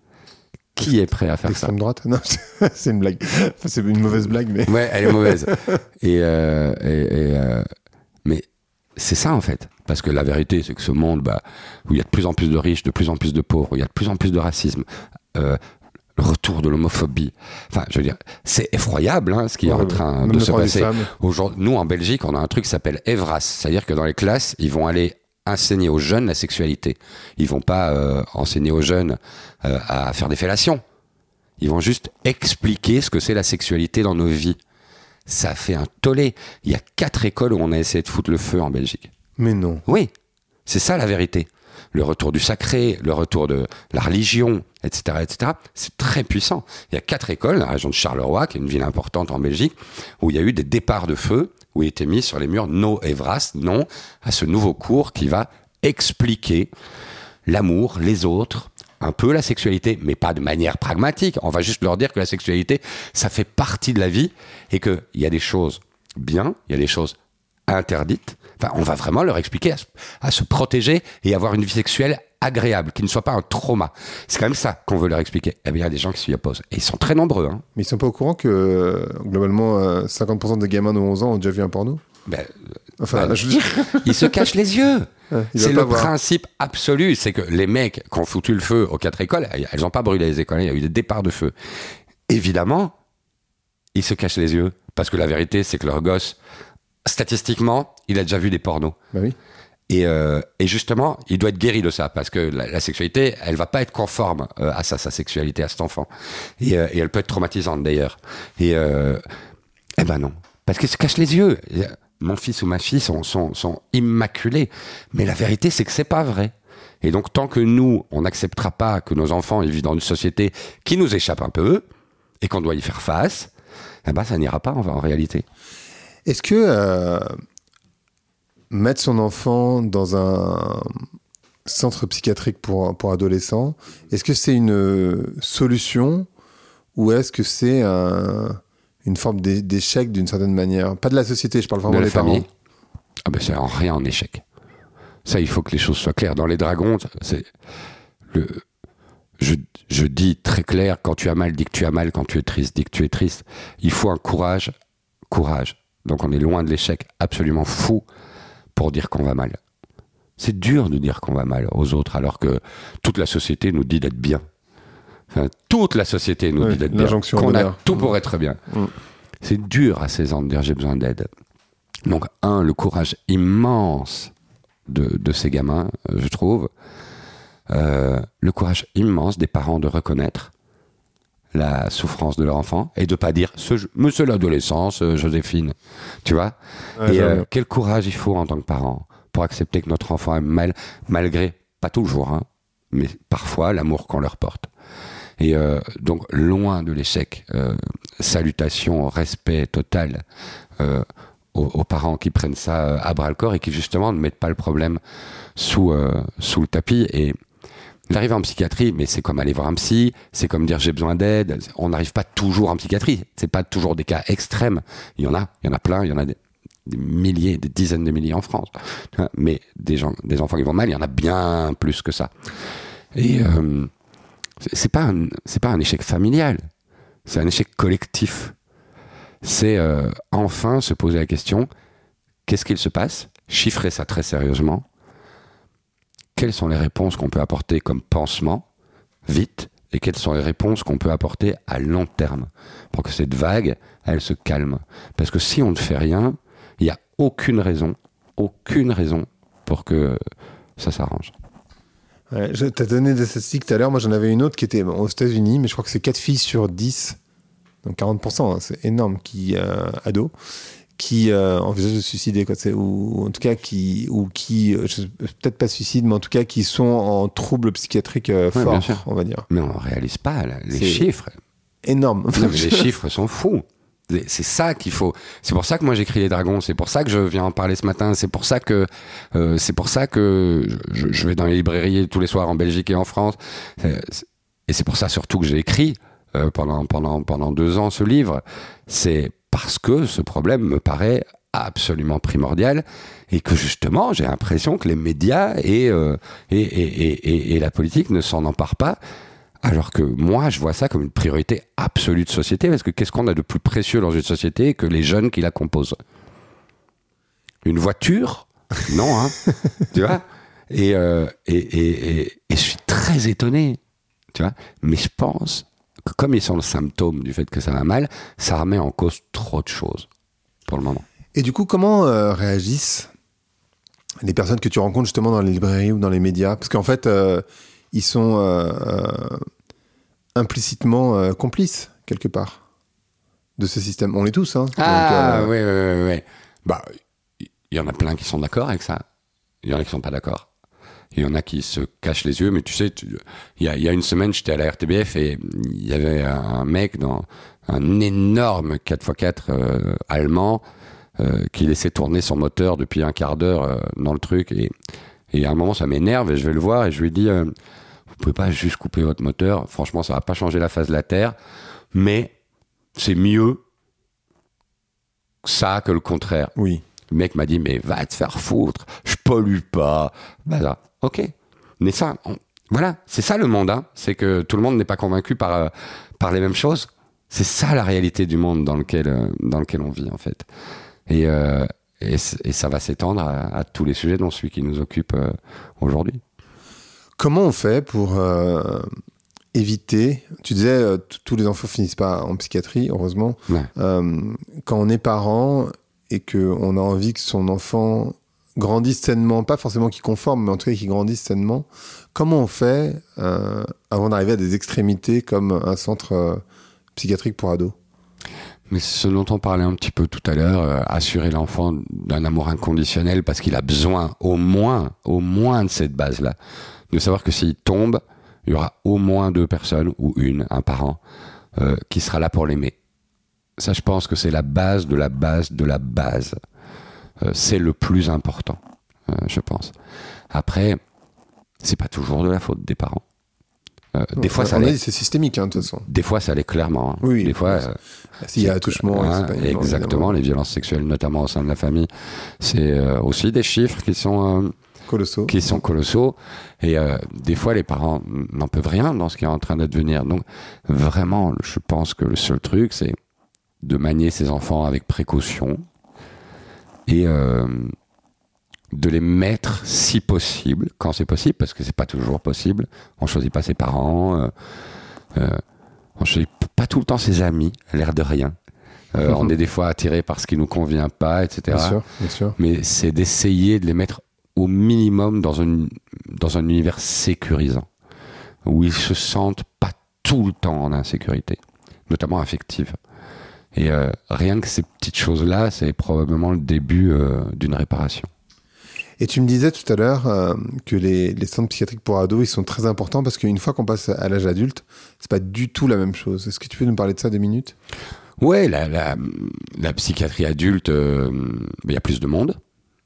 Qui est prêt à faire L'extrême ça ? droite ? Non, c'est une blague. C'est une mauvaise blague, mais... Ouais, elle est mauvaise. et, euh, et, et euh, mais c'est ça, en fait. Parce que la vérité, c'est que ce monde, bah, où il y a de plus en plus de riches, de plus en plus de pauvres, où il y a de plus en plus de racisme, euh, le retour de l'homophobie. Enfin, je veux dire, c'est effroyable, hein, ce qui ouais, est en train de se passer. Aujourd'hui, nous, en Belgique, on a un truc qui s'appelle Evras. C'est-à-dire que dans les classes, ils vont aller enseigner aux jeunes la sexualité. Ils vont pas euh, enseigner aux jeunes euh, à faire des fellations. Ils vont juste expliquer ce que c'est la sexualité dans nos vies. Ça fait un tollé. Il y a quatre écoles où on a essayé de foutre le feu en Belgique. Mais non. Oui, c'est ça la vérité. Le retour du sacré, le retour de la religion, et cetera, et cetera. C'est très puissant. Il y a quatre écoles, dans la région de Charleroi, qui est une ville importante en Belgique, où il y a eu des départs de feu, où il était mis sur les murs « No Evras », non à ce nouveau cours qui va expliquer l'amour, les autres, un peu la sexualité, mais pas de manière pragmatique. On va juste leur dire que la sexualité, ça fait partie de la vie et qu'il y a des choses bien, il y a des choses interdites. Enfin, on va vraiment leur expliquer à se, à se protéger et avoir une vie sexuelle agréable, qui ne soit pas un trauma. C'est quand même ça qu'on veut leur expliquer. Eh bien, il y a des gens qui s'y opposent. Et ils sont très nombreux. Hein. Mais ils ne sont pas au courant que, euh, globalement, euh, cinquante pour cent des gamins de onze ans ont déjà vu un porno ? Ben, Enfin, ben, je... Ils se cachent les yeux. Ouais, c'est le voir. principe absolu. C'est que les mecs qui ont foutu le feu aux quatre écoles, elles n'ont pas brûlé les écoles, il y a eu des départs de feu. Évidemment, ils se cachent les yeux. Parce que la vérité, c'est que leur gosse, statistiquement, il a déjà vu des pornos. Ben oui. Et, euh, et justement, il doit être guéri de ça, parce que la, la sexualité, elle va pas être conforme euh, à ça, sa sexualité, à cet enfant. Et, euh, et elle peut être traumatisante, d'ailleurs. Et euh, eh ben non, parce qu'il se cache les yeux. Mon fils ou ma fille sont, sont, sont immaculés. Mais la vérité, c'est que c'est pas vrai. Et donc, tant que nous, on n'acceptera pas que nos enfants ils vivent dans une société qui nous échappe un peu, et qu'on doit y faire face, eh ben ça n'ira pas en, en réalité. Est-ce que... Euh... mettre son enfant dans un centre psychiatrique pour, pour adolescents, est-ce que c'est une solution ou est-ce que c'est un, une forme d'échec d'une certaine manière ? Pas de la société, je parle vraiment de des famille. parents. Ah ben c'est en rien en échec. Ça, il faut que les choses soient claires. Dans les dragons, c'est le... je, je dis très clair, quand tu as mal, dis que tu as mal, quand tu es triste, dis que tu es triste. Il faut un courage, courage. Donc on est loin de l'échec absolument fou pour dire qu'on va mal. C'est dur de dire qu'on va mal aux autres, alors que toute la société nous dit d'être bien. Enfin, toute la société nous oui, dit d'être bien, qu'on a tout pour être bien. Mmh. C'est dur à seize ans de dire j'ai besoin d'aide. Donc, un, le courage immense de, de ces gamins, euh, je trouve. Euh, le courage immense des parents de reconnaître la souffrance de leur enfant et de pas dire ce, monsieur l'adolescence, Joséphine, tu vois. Ouais, et euh, quel courage il faut en tant que parent pour accepter que notre enfant aime mal, malgré, pas toujours, hein, mais parfois l'amour qu'on leur porte. Et euh, donc loin de l'échec, euh, salutations, respect total euh, aux, aux parents qui prennent ça à bras le corps et qui justement ne mettent pas le problème sous euh, sous le tapis. Et d'arriver en psychiatrie, mais c'est comme aller voir un psy, c'est comme dire j'ai besoin d'aide. On n'arrive pas toujours en psychiatrie. C'est pas toujours des cas extrêmes. Il y en a, il y en a plein, il y en a des, des milliers, des dizaines de milliers en France. Mais des gens, des enfants qui vont mal, il y en a bien plus que ça. Et euh, c'est pas un, c'est pas un échec familial, c'est un échec collectif. C'est euh, enfin se poser la question qu'est-ce qu'il se passe, chiffrer ça très sérieusement. Quelles sont les réponses qu'on peut apporter comme pansement, vite, et quelles sont les réponses qu'on peut apporter à long terme, pour que cette vague, elle se calme. Parce que si on ne fait rien, il n'y a aucune raison, aucune raison pour que ça s'arrange. Ouais, tu as donné des statistiques tout à l'heure, moi j'en avais une autre qui était bon, aux États-Unis, mais je crois que c'est quatre filles sur dix, donc quarante pour cent, hein, c'est énorme, qui euh, ados, qui euh, envisagent de se suicider, quoi, ou en tout cas qui, ou qui, je, peut-être pas suicide, mais en tout cas qui sont en troubles psychiatriques euh, ouais, forts, on va dire. Mais on ne réalise pas là, les c'est chiffres. Énorme. Non, mais les chiffres sont fous. C'est ça qu'il faut. C'est pour ça que moi j'écris Les Dragons. C'est pour ça que je viens en parler ce matin. C'est pour ça que euh, c'est pour ça que je, je vais dans les librairies tous les soirs en Belgique et en France. Et c'est pour ça surtout que j'ai écrit euh, pendant pendant pendant deux ans ce livre. C'est parce que ce problème me paraît absolument primordial et que justement j'ai l'impression que les médias et euh, et, et, et, et la politique ne s'en emparent pas. Alors que moi, je vois ça comme une priorité absolue de société, parce que qu'est-ce qu'on a de plus précieux dans une société que les jeunes qui la composent ? Une voiture ? Non, hein. Tu vois ? et, euh, et, et, et, et je suis très étonné, tu vois ? Mais je pense que comme ils sont le symptôme du fait que ça va mal, ça remet en cause trop de choses, pour le moment. Et du coup, comment euh, réagissent les personnes que tu rencontres justement dans les librairies ou dans les médias ? Parce qu'en fait... Euh, ils sont euh, euh, implicitement euh, complices, quelque part, de ce système. On l'est tous, hein. Ah, Donc, euh... oui, oui, oui. Bah, il y en a plein qui sont d'accord avec ça. Il y en a qui sont pas d'accord. Il y en a qui se cachent les yeux, mais tu sais, il y a, y a une semaine, j'étais à la R T B F et il y avait un mec dans un énorme quatre par quatre euh, allemand euh, qui laissait tourner son moteur depuis un quart d'heure euh, dans le truc. Et, et à un moment, ça m'énerve et je vais le voir et je lui dis... Euh, Vous pouvez pas juste couper votre moteur. Franchement, ça va pas changer la face de la Terre, mais c'est mieux ça que le contraire. Oui. Le mec m'a dit, mais va te faire foutre, je pollue pas. Bah là, ok. Mais ça, on, voilà, c'est ça le monde, hein. C'est que tout le monde n'est pas convaincu par, euh, par les mêmes choses. C'est ça la réalité du monde dans lequel, euh, dans lequel on vit, en fait. Et, euh, et, et ça va s'étendre à, à tous les sujets, dont celui qui nous occupe euh, aujourd'hui. Comment on fait pour euh, éviter... Tu disais, euh, t- tous les enfants finissent pas en psychiatrie, heureusement. Ouais. Euh, quand on est parent et qu'on a envie que son enfant grandisse sainement, pas forcément qu'il conforme, mais en tout cas qu'il grandisse sainement, comment on fait euh, avant d'arriver à des extrémités comme un centre euh, psychiatrique pour ados? Mais ce dont on parlait un petit peu tout à l'heure, euh, assurer l'enfant d'un amour inconditionnel parce qu'il a besoin au moins, au moins de cette base-là. De savoir que s'il tombe, il y aura au moins deux personnes, ou une, un parent, euh, qui sera là pour l'aimer. Ça, je pense que c'est la base de la base de la base. Euh, c'est le plus important, euh, je pense. Après, c'est pas toujours de la faute des parents. Euh, des On, fois, ça on a l'est. dit c'est systémique, hein, de toute façon. Des fois, ça l'est clairement. Hein. Oui, des fois, euh, s'il y a attouchement, hein, accompagnement, exactement. évidemment. Les violences sexuelles, notamment au sein de la famille, c'est euh, aussi des chiffres qui sont euh, Colossaux. qui sont colossaux. Et euh, des fois, les parents n'en peuvent rien dans ce qui est en train d'advenir. Donc, vraiment, je pense que le seul truc, c'est de manier ses enfants avec précaution et euh, de les mettre, si possible, quand c'est possible, parce que c'est pas toujours possible. On choisit pas ses parents, euh, euh, on choisit pas tout le temps ses amis, à l'air de rien. Euh, mmh. On est des fois attiré par ce qui nous convient pas, et cetera. Bien sûr, bien sûr. Mais c'est d'essayer de les mettre au minimum dans un, dans un univers sécurisant, où ils se sentent pas tout le temps en insécurité, notamment affective. Et euh, rien que ces petites choses-là, c'est probablement le début euh, d'une réparation. Et tu me disais tout à l'heure euh, que les, les centres psychiatriques pour ados, ils sont très importants parce qu'une fois qu'on passe à l'âge adulte, c'est pas du tout la même chose. Est-ce que tu peux nous parler de ça deux minutes ? Ouais, la, la, la psychiatrie adulte, il euh, y a plus de monde,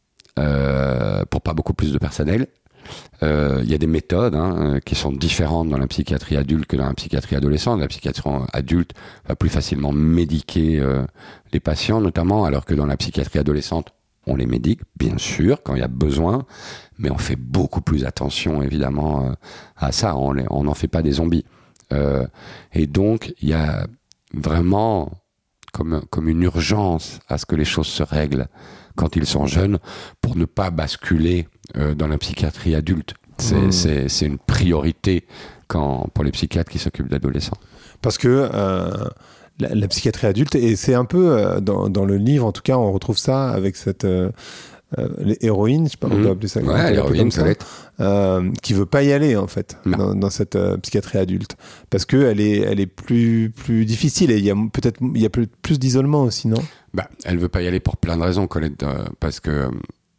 euh, pour pas beaucoup plus de personnel. Il euh, y a des méthodes hein, qui sont différentes dans la psychiatrie adulte que dans la psychiatrie adolescente. La psychiatrie adulte va plus facilement médiquer euh, les patients, notamment, alors que dans la psychiatrie adolescente, on les médique, bien sûr, quand il y a besoin, mais on fait beaucoup plus attention, évidemment, euh, à ça. On n'en fait pas des zombies. Euh, et donc, il y a vraiment comme, comme une urgence à ce que les choses se règlent quand ils sont jeunes pour ne pas basculer euh, dans la psychiatrie adulte. C'est, mmh. c'est, c'est une priorité quand, pour les psychiatres qui s'occupent d'adolescents. Parce que euh, la, la psychiatrie adulte, et c'est un peu euh, dans, dans le livre, en tout cas, on retrouve ça avec cette euh, euh, l'héroïne, je sais pas, on mmh. peut appeler ça, ouais, l'héroïne, ça, euh, qui veut pas y aller en fait dans, dans cette euh, psychiatrie adulte, parce que elle est, elle est plus, plus difficile et il y a peut-être il y a plus, plus d'isolement aussi, non ? Bah, elle veut pas y aller pour plein de raisons, Colette, euh, parce que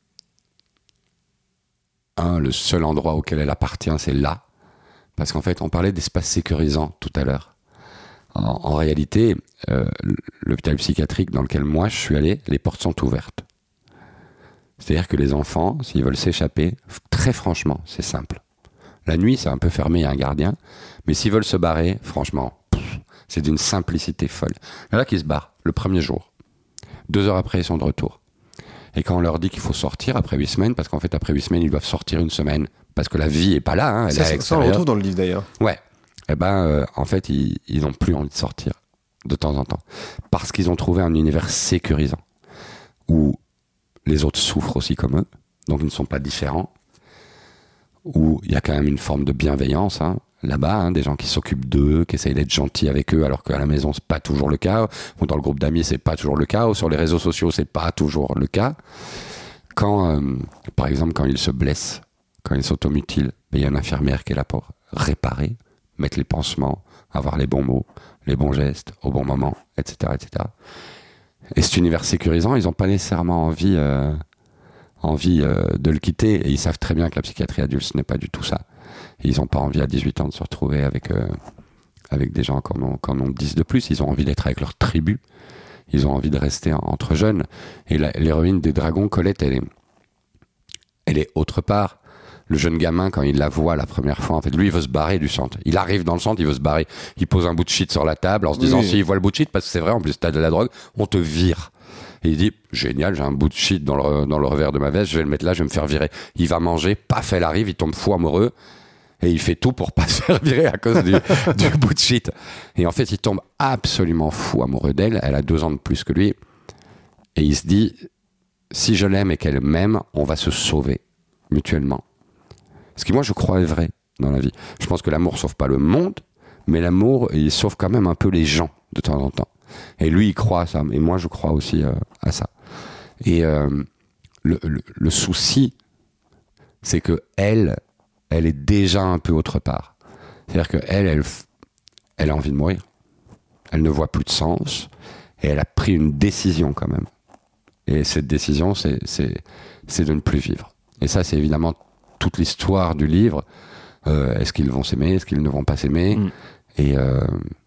un, le seul endroit auquel elle appartient, c'est là, parce qu'en fait, on parlait d'espace sécurisant tout à l'heure. En, en réalité, euh, l'hôpital psychiatrique dans lequel moi je suis allé, les portes sont ouvertes. C'est-à-dire que les enfants, s'ils veulent s'échapper, très franchement, c'est simple. La nuit, c'est un peu fermé, il y a un gardien, mais s'ils veulent se barrer, franchement, pff, c'est d'une simplicité folle. Il y en a qui se barrent le premier jour. Deux heures après, ils sont de retour. Et quand on leur dit qu'il faut sortir après huit semaines, parce qu'en fait, après huit semaines, ils doivent sortir une semaine, parce que la vie est pas là, hein, elle ça, est à l'extérieur. Ça, on le retrouve dans le livre d'ailleurs. Ouais. Eh ben, euh, en fait, ils, ils n'ont plus envie de sortir de temps en temps, parce qu'ils ont trouvé un univers sécurisant, où les autres souffrent aussi comme eux, donc ils ne sont pas différents, où il y a quand même une forme de bienveillance, hein, là-bas, hein, des gens qui s'occupent d'eux, qui essayent d'être gentils avec eux, alors qu'à la maison, c'est pas toujours le cas, ou dans le groupe d'amis, c'est pas toujours le cas, ou sur les réseaux sociaux, c'est pas toujours le cas. Quand, euh, par exemple, quand ils se blessent, quand ils s'automutilent, il y a une infirmière qui est là pour réparer, mettre les pansements, avoir les bons mots, les bons gestes, au bon moment, et cetera, et cetera. Et cet univers sécurisant, ils n'ont pas nécessairement envie, euh, envie euh, de le quitter. Et ils savent très bien que la psychiatrie adulte, ce n'est pas du tout ça. Et ils n'ont pas envie à dix-huit ans de se retrouver avec, euh, avec des gens comme on, comme on dix de plus. Ils ont envie d'être avec leur tribu. Ils ont envie de rester entre jeunes. Et la, l'héroïne des Dragons, Colette, elle est, elle est autre part. le jeune gamin, quand il la voit la première fois, en fait, lui, il veut se barrer du centre. Il arrive dans le centre, il veut se barrer. Il pose un bout de shit sur la table en se disant, oui. s'il voit le bout de shit, parce que c'est vrai, en plus, t'as de la drogue, on te vire. Et il dit, génial, j'ai un bout de shit dans le, dans le revers de ma veste, je vais le mettre là, je vais me faire virer. Il va manger, paf, elle arrive, il tombe fou amoureux. Et il fait tout pour pas se faire virer à cause du, du bout de shit. Et en fait, il tombe absolument fou amoureux d'elle. Elle a deux ans de plus que lui. Et il se dit, si je l'aime et qu'elle m'aime, on va se sauver mutuellement. Ce qui, moi, je crois est vrai dans la vie. Je pense que l'amour sauve pas le monde, mais l'amour, il sauve quand même un peu les gens de temps en temps. Et lui, il croit à ça. Et moi, je crois aussi euh, à ça. Et euh, le, le, le souci, c'est que elle... elle est déjà un peu autre part. C'est-à-dire qu'elle, elle, elle a envie de mourir. Elle ne voit plus de sens. Et elle a pris une décision quand même. Et cette décision, c'est, c'est, c'est de ne plus vivre. Et ça, c'est évidemment toute l'histoire du livre. Euh, est-ce qu'ils vont s'aimer? Est-ce qu'ils ne vont pas s'aimer? mm. Et euh,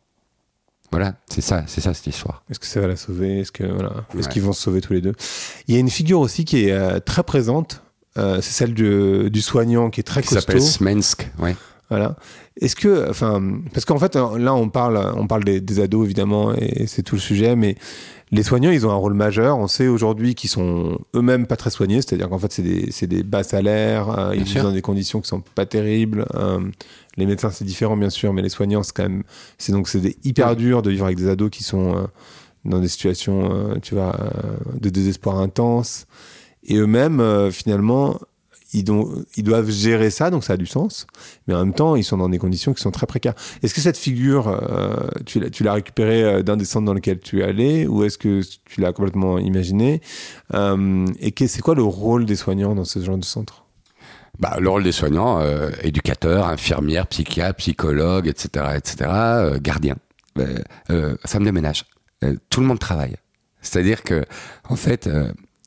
voilà, c'est ça, c'est ça cette histoire. Est-ce que ça va la sauver? Est-ce que, voilà, est-ce ouais. qu'ils vont se sauver tous les deux? Il y a une figure aussi qui est euh, très présente. Euh, c'est celle du, du soignant qui est très qui costaud. Qui s'appelle Smensk, ouais. Voilà. Est-ce que, enfin, parce qu'en fait, là, on parle, on parle des, des ados évidemment, et c'est tout le sujet, mais les soignants, ils ont un rôle majeur. On sait aujourd'hui qu'ils sont eux-mêmes pas très soignés, c'est-à-dire qu'en fait, c'est des, c'est des bas salaires, euh, ils vivent dans des conditions qui sont pas terribles. Euh, les médecins, c'est différent bien sûr, mais les soignants, c'est quand même, c'est donc c'est des, hyper ouais. dur de vivre avec des ados qui sont euh, dans des situations, euh, tu vois, euh, de désespoir intense. Et eux-mêmes, euh, finalement, ils, don- ils doivent gérer ça, donc ça a du sens. Mais en même temps, ils sont dans des conditions qui sont très précaires. Est-ce que cette figure, euh, tu, l'as, tu l'as récupérée d'un des centres dans lesquels tu es allé, ou est-ce que tu l'as complètement imaginé? euh, Et que, c'est quoi le rôle des soignants dans ce genre de centre? Bah, le rôle des soignants, euh, éducateurs, infirmières, psychiatres, psychologues, et cetera, et cetera, euh, gardiens, euh, euh, femmes de ménage. Euh, tout le monde travaille. C'est-à-dire que, en fait... Euh,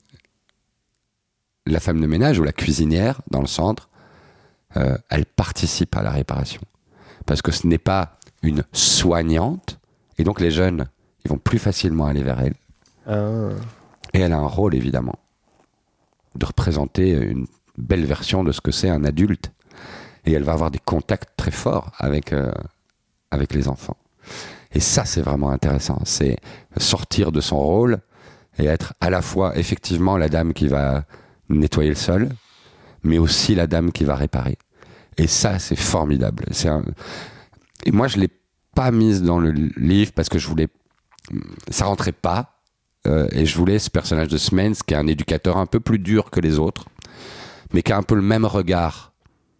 la femme de ménage ou la cuisinière dans le centre, euh, elle participe à la réparation. Parce que ce n'est pas une soignante, et donc les jeunes, ils vont plus facilement aller vers elle. Ah. Et elle a un rôle, évidemment, de représenter une belle version de ce que c'est un adulte. Et elle va avoir des contacts très forts avec, euh, avec les enfants. Et ça, c'est vraiment intéressant. C'est sortir de son rôle et être à la fois, effectivement, la dame qui va nettoyer le sol, mais aussi la dame qui va réparer. Et ça, c'est formidable. C'est un... Et moi, je ne l'ai pas mise dans le livre parce que je voulais... ça ne rentrait pas. Euh, et je voulais ce personnage de Smensk, qui est un éducateur un peu plus dur que les autres, mais qui a un peu le même regard,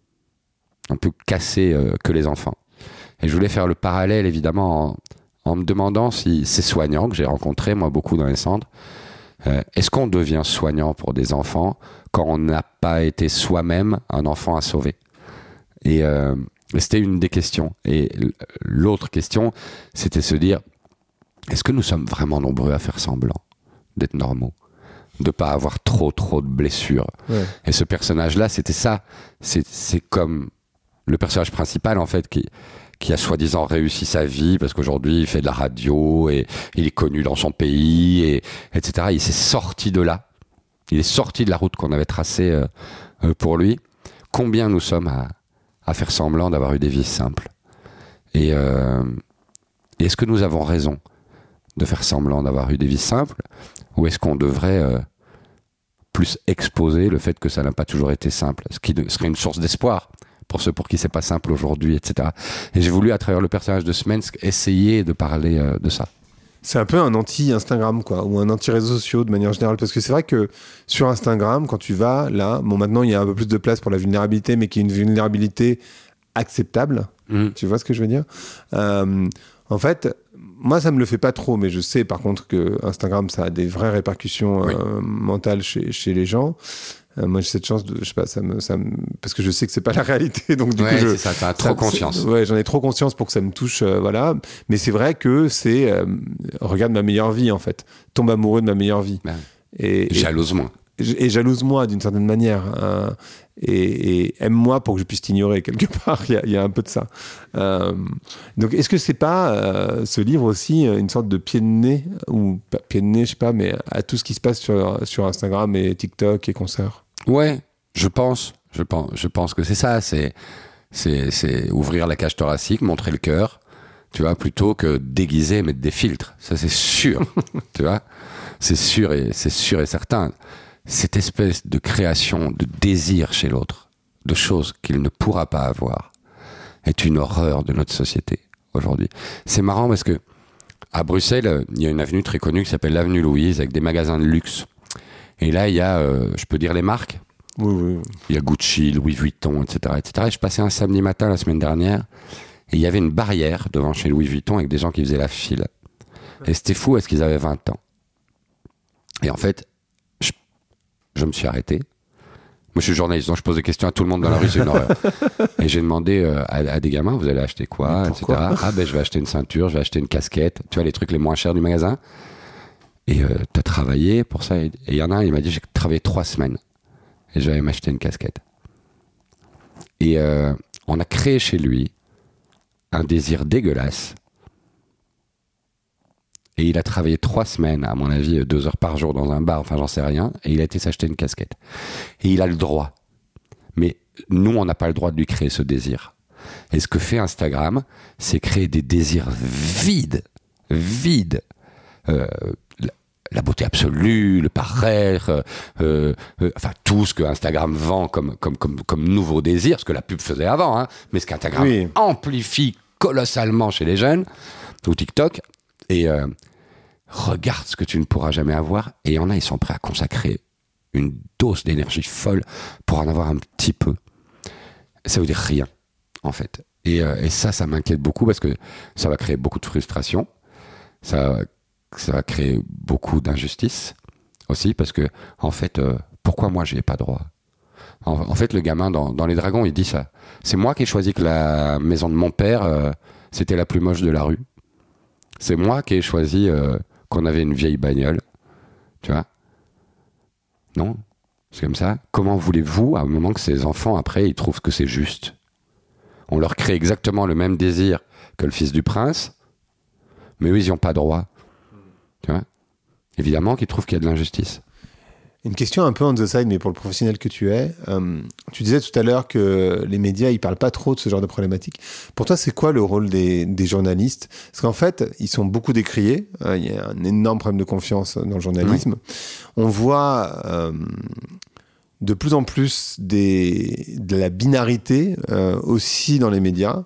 un peu cassé euh, que les enfants. Et je voulais faire le parallèle, évidemment, en, en me demandant si ces soignants que j'ai rencontrés, moi, beaucoup dans les centres, Euh, est-ce qu'on devient soignant pour des enfants quand on n'a pas été soi-même un enfant à sauver? Et euh, c'était une des questions. Et l'autre question, c'était se dire, est-ce que nous sommes vraiment nombreux à faire semblant d'être normaux, de pas avoir trop trop de blessures? Ouais. Et ce personnage-là, c'était ça. C'est, c'est comme le personnage principal, en fait, qui... qui a soi-disant réussi sa vie parce qu'aujourd'hui il fait de la radio et il est connu dans son pays, et, etc. Il s'est sorti de là. Il est sorti de la route qu'on avait tracée euh, pour lui. Combien nous sommes à, à faire semblant d'avoir eu des vies simples? Et, euh, et est-ce que nous avons raison de faire semblant d'avoir eu des vies simples, ou est-ce qu'on devrait euh, plus exposer le fait que ça n'a pas toujours été simple, ce qui serait une source d'espoir pour ceux pour qui c'est pas simple aujourd'hui, et cetera. Et j'ai voulu, à travers le personnage de Smensk, essayer de parler euh, de ça. C'est un peu un anti-Instagram, quoi, ou un anti-réseaux sociaux de manière générale, parce que c'est vrai que sur Instagram, quand tu vas là, bon, maintenant il y a un peu plus de place pour la vulnérabilité, mais qui est une vulnérabilité acceptable. Mmh. Tu vois ce que je veux dire? euh, En fait, moi ça me le fait pas trop, mais je sais par contre que Instagram, ça a des vraies répercussions oui. euh, mentales chez, chez les gens. Euh, moi j'ai cette chance de, je sais pas, ça me, ça me, parce que je sais que c'est pas la réalité, donc du ouais, coup je, c'est ça, t'as trop conscience. Ouais, j'en ai trop conscience pour que ça me touche, euh, voilà. Mais c'est vrai que c'est, euh, regarde ma meilleure vie en fait, tombe amoureux de ma meilleure vie. Ben, et, jalouse moi. Et, et jalouse moi d'une certaine manière. Hein, et, et aime-moi pour que je puisse t'ignorer quelque part. Il y, y a un peu de ça. Euh, donc est-ce que c'est pas euh, ce livre aussi une sorte de pied de nez, ou pas pied de nez, je sais pas, mais à tout ce qui se passe sur sur Instagram et TikTok et concerts? Ouais, je pense. Je pense, je pense que c'est ça. C'est, c'est, c'est ouvrir la cage thoracique, montrer le cœur, tu vois, plutôt que déguiser, mettre des filtres. Ça, c'est sûr, tu vois. C'est sûr et c'est sûr et certain. Cette espèce de création, de désir chez l'autre, de choses qu'il ne pourra pas avoir, est une horreur de notre société aujourd'hui. C'est marrant parce que à Bruxelles, il y a une avenue très connue qui s'appelle l'avenue Louise, avec des magasins de luxe. Et là, il y a, euh, je peux dire les marques. Oui, oui. Il y a Gucci, Louis Vuitton, et cetera, et cetera. Et je passais un samedi matin la semaine dernière, et il y avait une barrière devant chez Louis Vuitton avec des gens qui faisaient la file. Et c'était fou, parce qu'ils avaient vingt ans. Et en fait, je, je me suis arrêté. Moi, je suis journaliste, donc je pose des questions à tout le monde dans la rue, c'est une horreur. Et j'ai demandé euh, à, à des gamins, vous allez acheter quoi, et cetera. Ah ben, je vais acheter une ceinture, je vais acheter une casquette, tu vois, les trucs les moins chers du magasin. Et euh, t'as travaillé pour ça. Et il y en a un, il m'a dit, j'ai travaillé trois semaines. Et j'allais m'acheter une casquette. Et euh, on a créé chez lui un désir dégueulasse. Et il a travaillé trois semaines, à mon avis, deux heures par jour dans un bar, enfin j'en sais rien, et il a été s'acheter une casquette. Et il a le droit. Mais nous, on n'a pas le droit de lui créer ce désir. Et ce que fait Instagram, c'est créer des désirs vides, vides. Euh, la, la beauté absolue, le paraître, euh, euh, enfin tout ce que Instagram vend comme, comme, comme, comme nouveau désir, ce que la pub faisait avant, hein, mais ce qu'Instagram oui. amplifie colossalement chez les jeunes, ou TikTok, et euh, regarde ce que tu ne pourras jamais avoir. Et il y en a, ils sont prêts à consacrer une dose d'énergie folle pour en avoir un petit peu. Ça veut dire rien, en fait. Et, euh, et ça, ça m'inquiète beaucoup parce que ça va créer beaucoup de frustration. Ça, ça va créer beaucoup d'injustice aussi parce que, en fait, euh, pourquoi moi, j'y ai pas droit ? en, en fait, le gamin dans, dans Les Dragons, il dit ça. C'est moi qui ai choisi que la maison de mon père, euh, c'était la plus moche de la rue. C'est moi qui ai choisi euh, qu'on avait une vieille bagnole. Tu vois ? Non ? C'est comme ça. Comment voulez-vous, à un moment que ces enfants, après, ils trouvent que c'est juste ? On leur crée exactement le même désir que le fils du prince, mais eux, ils n'y ont pas droit. Tu vois ? Évidemment qu'ils trouvent qu'il y a de l'injustice. Une question un peu on the side, mais pour le professionnel que tu es. Euh, tu disais tout à l'heure que les médias, ils parlent pas trop de ce genre de problématiques. Pour toi, c'est quoi le rôle des, des journalistes ? Parce qu'en fait, ils sont beaucoup décriés. Euh, il y a un énorme problème de confiance dans le journalisme. Oui. On voit euh, de plus en plus des, de la binarité euh, aussi dans les médias.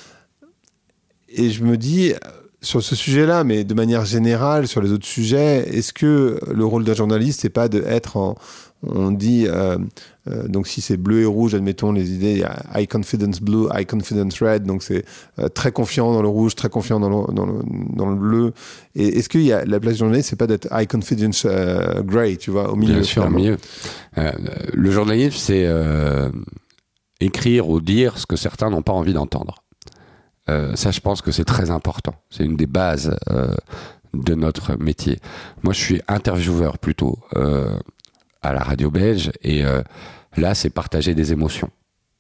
Et je me dis... Sur ce sujet-là, mais de manière générale, sur les autres sujets, est-ce que le rôle d'un journaliste, c'est pas d'être en... On dit, euh, euh, donc si c'est bleu et rouge, admettons les idées, high confidence blue, high confidence red, donc c'est euh, très confiant dans le rouge, très confiant dans le, dans le, dans le bleu. Et est-ce qu'il y a la place du journaliste, c'est pas d'être high confidence euh, grey, tu vois, au milieu? Bien sûr, au milieu. Euh, le journalisme, c'est euh, écrire ou dire ce que certains n'ont pas envie d'entendre. Euh, ça, je pense que c'est très important. C'est une des bases euh, de notre métier. Moi, je suis intervieweur plutôt euh, à la radio belge. Et euh, là, c'est partager des émotions.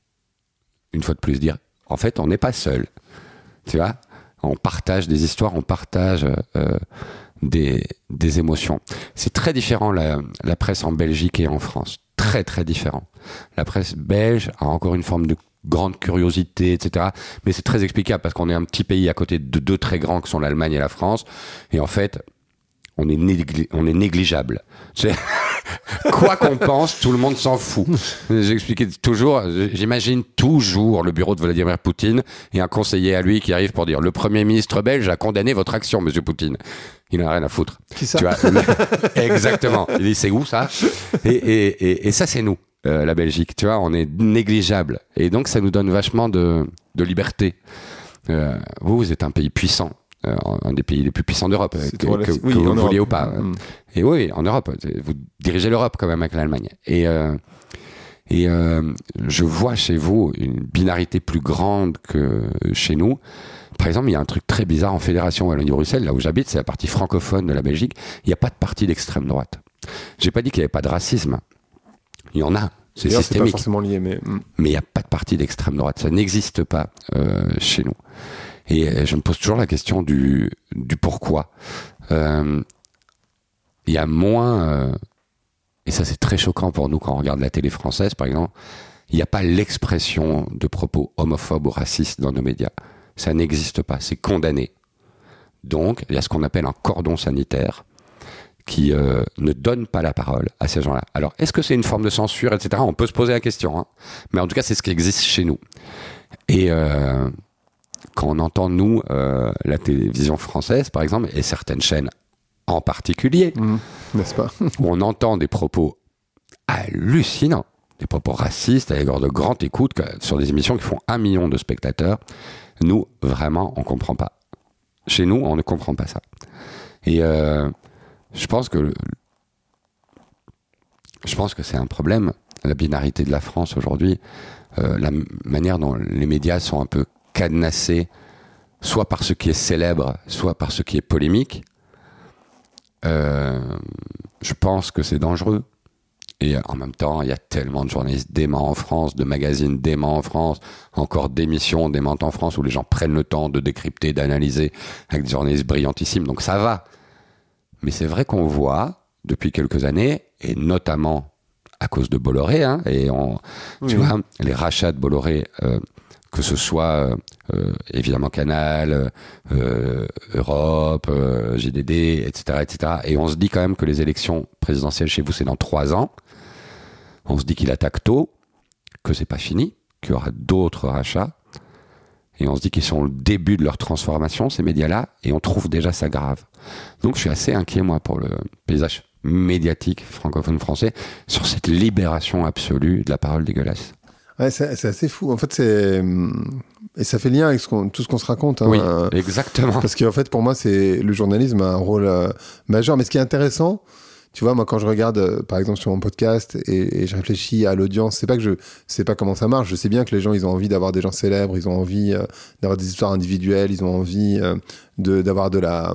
Une fois de plus, dire, en fait, on n'est pas seul. Tu vois ? On partage des histoires, on partage euh, des, des émotions. C'est très différent, la, la presse en Belgique et en France. Très, très différent. La presse belge a encore une forme de grande curiosité, et cetera. Mais c'est très explicable parce qu'on est un petit pays à côté de deux très grands qui sont l'Allemagne et la France. Et en fait, on est, négli- on est négligeable. C'est... Quoi qu'on pense, tout le monde s'en fout. J'expliquais toujours, j'imagine toujours le bureau de Vladimir Poutine et un conseiller à lui qui arrive pour dire « Le Premier ministre belge a condamné votre action, monsieur Poutine. » Il n'en a rien à foutre. Qui ça ? Tu vois, exactement. Il dit « C'est où ça ?» et, et, et, et ça, c'est nous. Euh, la Belgique, tu vois, on est négligeable. Et donc, ça nous donne vachement de, de liberté. Euh, vous, vous êtes un pays puissant, euh, un des pays les plus puissants d'Europe, que, que, que, oui, que vous vouliez ou pas. Mmh. Et oui, en Europe, vous dirigez l'Europe quand même avec l'Allemagne. Et, euh, et euh, je vois chez vous une binarité plus grande que chez nous. Par exemple, il y a un truc très bizarre en Fédération Wallonie-Bruxelles, là où j'habite, c'est la partie francophone de la Belgique. Il n'y a pas de parti d'extrême droite. J'ai pas dit qu'il n'y avait pas de racisme. Il y en a, c'est D'ailleurs, systémique. C'est pas forcément lié, mais... Mais il n'y a pas de parti d'extrême droite, ça n'existe pas euh, chez nous. Et je me pose toujours la question du, du pourquoi. Euh, il y a moins... Euh, et ça, c'est très choquant pour nous quand on regarde la télé française, par exemple. Il n'y a pas l'expression de propos homophobes ou racistes dans nos médias. Ça n'existe pas, c'est condamné. Donc, il y a ce qu'on appelle un cordon sanitaire qui euh, ne donne pas la parole à ces gens-là. Alors, est-ce que c'est une forme de censure, et cetera. On peut se poser la question, hein. Mais en tout cas, c'est ce qui existe chez nous. Et euh, quand on entend, nous, euh, la télévision française, par exemple, et certaines chaînes en particulier, mmh, n'est-ce pas, où on entend des propos hallucinants, des propos racistes, avec de grandes écoutes sur des émissions qui font un million de spectateurs. Nous, vraiment, on ne comprend pas. Chez nous, on ne comprend pas ça. Et euh, je pense que je pense que c'est un problème, la binarité de la France aujourd'hui, euh, la m- manière dont les médias sont un peu cadenassés, soit par ce qui est célèbre, soit par ce qui est polémique. Euh, je pense que c'est dangereux. Et en même temps, il y a tellement de journalistes déments en France, de magazines déments en France, encore d'émissions démentes en France où les gens prennent le temps de décrypter, d'analyser avec des journalistes brillantissimes. Donc ça va. Mais c'est vrai qu'on voit depuis quelques années, et notamment à cause de Bolloré, hein, et on, oui. tu vois, les rachats de Bolloré, euh, que ce soit euh, évidemment Canal, euh, Europe, euh, J D D, et cetera, et cetera. Et on se dit quand même que les élections présidentielles chez vous, c'est dans trois ans. On se dit qu'il attaque tôt, que c'est pas fini, qu'il y aura d'autres rachats. Et on se dit qu'ils sont au début de leur transformation, ces médias-là, et on trouve déjà ça grave. Donc je suis assez inquiet, moi, pour le paysage médiatique francophone français, sur cette libération absolue de la parole dégueulasse. Ouais, c'est, c'est assez fou. En fait, c'est... Et ça fait lien avec ce qu'on... tout ce qu'on se raconte. Hein. Oui, exactement. Parce qu'en fait, pour moi, c'est... le journalisme a un rôle euh, majeur. Mais ce qui est intéressant, tu vois, moi, quand je regarde, euh, par exemple, sur mon podcast et, et je réfléchis à l'audience, c'est pas que je sais pas comment ça marche. Je sais bien que les gens, ils ont envie d'avoir des gens célèbres, ils ont envie euh, d'avoir des histoires individuelles, ils ont envie euh, de, d'avoir de la...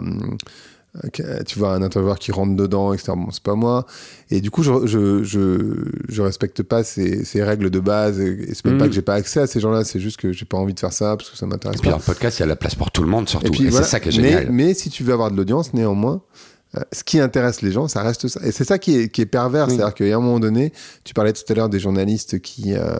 Euh, tu vois, un intervieweur qui rentre dedans, et cetera. Bon, c'est pas moi. Et du coup, je, je, je, je respecte pas ces, ces règles de base. Et, et c'est même mmh. pas que j'ai pas accès à ces gens-là, c'est juste que j'ai pas envie de faire ça parce que ça m'intéresse et puis pas. Un podcast, il y a la place pour tout le monde, surtout. Et, puis, et voilà. c'est ça qui est génial. Mais, mais si tu veux avoir de l'audience, néanmoins, euh, ce qui intéresse les gens, ça reste ça. Et c'est ça qui est, qui est pervers. Mmh. C'est-à-dire qu'à un moment donné, tu parlais tout à l'heure des journalistes qui... Euh,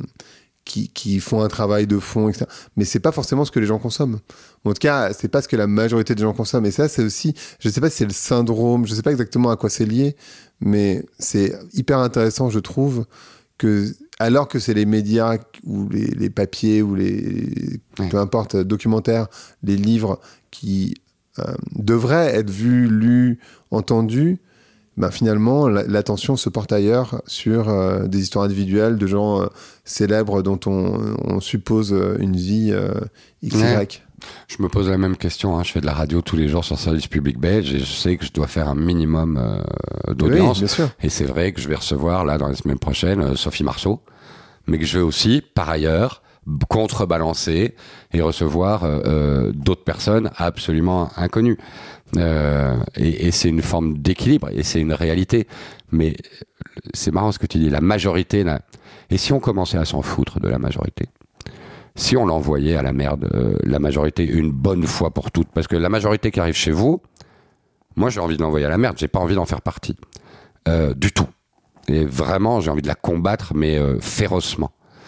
Qui, qui font un travail de fond, et cetera. Mais c'est pas forcément ce que les gens consomment. En tout cas, c'est pas ce que la majorité des gens consomment. Et ça, c'est aussi, je sais pas si c'est le syndrome, je sais pas exactement à quoi c'est lié, mais c'est hyper intéressant, je trouve, que, alors que c'est les médias, ou les, les papiers, ou les, ouais. peu importe, documentaires, les livres qui euh, devraient être vus, lus, entendus, ben finalement, l'attention se porte ailleurs sur euh, des histoires individuelles de gens euh, célèbres dont on, on suppose une vie euh, X Y. Ouais. Je me pose la même question. Hein. Je fais de la radio tous les jours sur Service Public Belge et je sais que je dois faire un minimum euh, d'audience. Oui, bien sûr. Et c'est vrai que je vais recevoir, là, dans les semaines prochaines, euh, Sophie Marceau, mais que je vais aussi, par ailleurs, contrebalancer et recevoir euh, euh, d'autres personnes absolument inconnues. Euh, et, et c'est une forme d'équilibre et c'est une réalité. Mais c'est marrant ce que tu dis, la majorité là. Et si on commençait à s'en foutre de la majorité, si on l'envoyait à la merde, euh, la majorité une bonne fois pour toutes, parce que la majorité qui arrive chez vous, moi j'ai envie de l'envoyer à la merde, j'ai pas envie d'en faire partie euh, du tout. Et vraiment j'ai envie de la combattre, mais euh, férocement.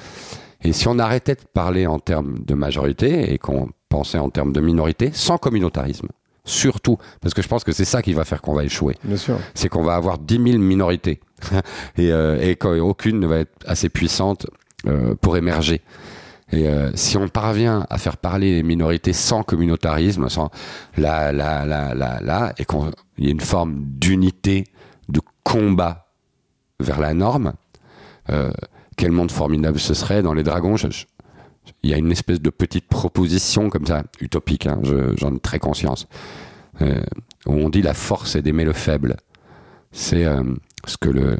Et si on arrêtait de parler en termes de majorité et qu'on pensait en termes de minorité, sans communautarisme, surtout, parce que je pense que c'est ça qui va faire qu'on va échouer. Bien sûr. C'est qu'on va avoir dix mille minorités et, euh, et qu'aucune ne va être assez puissante euh, pour émerger. Et euh, si on parvient à faire parler les minorités sans communautarisme, sans la, la, la, la, la, et qu'il y ait une forme d'unité, de combat vers la norme, euh, quel monde formidable ce serait dans les dragons. Je, je, il y a une espèce de petite proposition comme ça, utopique, hein, je, j'en ai très conscience, euh, où on dit la force est d'aimer le faible. C'est euh, ce que le,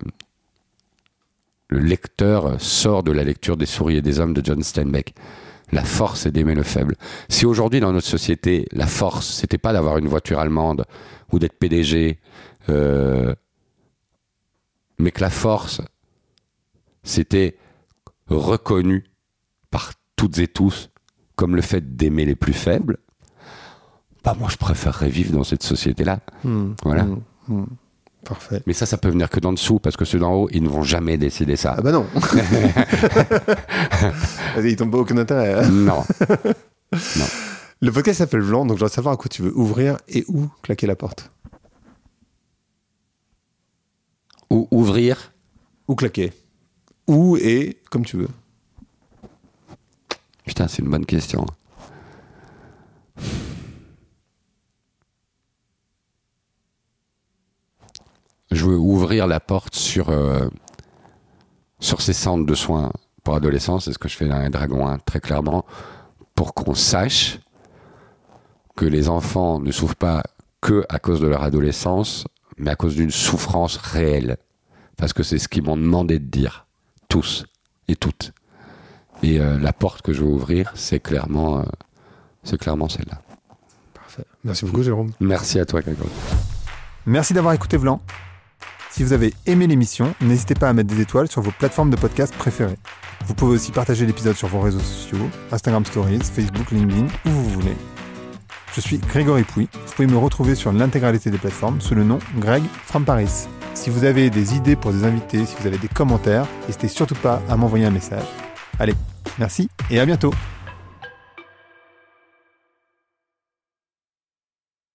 le lecteur sort de la lecture des Souris et des Hommes de John Steinbeck. La force est d'aimer le faible. Si aujourd'hui dans notre société, la force, c'était pas d'avoir une voiture allemande ou d'être P D G, euh, mais que la force, c'était reconnu par toutes et tous comme le fait d'aimer les plus faibles, bah moi je préférerais vivre dans cette société-là. Mmh, voilà. Mmh, mmh. Parfait. Mais ça, ça peut venir que d'en dessous, parce que ceux d'en haut, ils ne vont jamais décider ça. Ah bah non. Ils t'ont pas aucun intérêt. Hein. Non. Non. Le podcast s'appelle Vlan, donc je dois savoir à quoi tu veux ouvrir et où claquer la porte. Ou ouvrir. Où claquer. Où et comme tu veux. Putain, c'est une bonne question. Je veux ouvrir la porte sur, euh, sur ces centres de soins pour adolescents. C'est ce que je fais dans les Dragons un, très clairement, pour qu'on sache que les enfants ne souffrent pas que à cause de leur adolescence, mais à cause d'une souffrance réelle. Parce que c'est ce qu'ils m'ont demandé de dire, tous et toutes. Et euh, la porte que je veux ouvrir, c'est clairement, euh, c'est clairement celle-là. Parfait. Merci beaucoup, Jérôme. Merci à toi, Grégory. Merci d'avoir écouté Vlan. Si vous avez aimé l'émission, n'hésitez pas à mettre des étoiles sur vos plateformes de podcast préférées. Vous pouvez aussi partager l'épisode sur vos réseaux sociaux, Instagram Stories, Facebook, LinkedIn, où vous voulez. Je suis Grégory Pouy. Vous pouvez me retrouver sur l'intégralité des plateformes sous le nom Greg from Paris. Si vous avez des idées pour des invités, si vous avez des commentaires, n'hésitez surtout pas à m'envoyer un message. Allez, merci et à bientôt.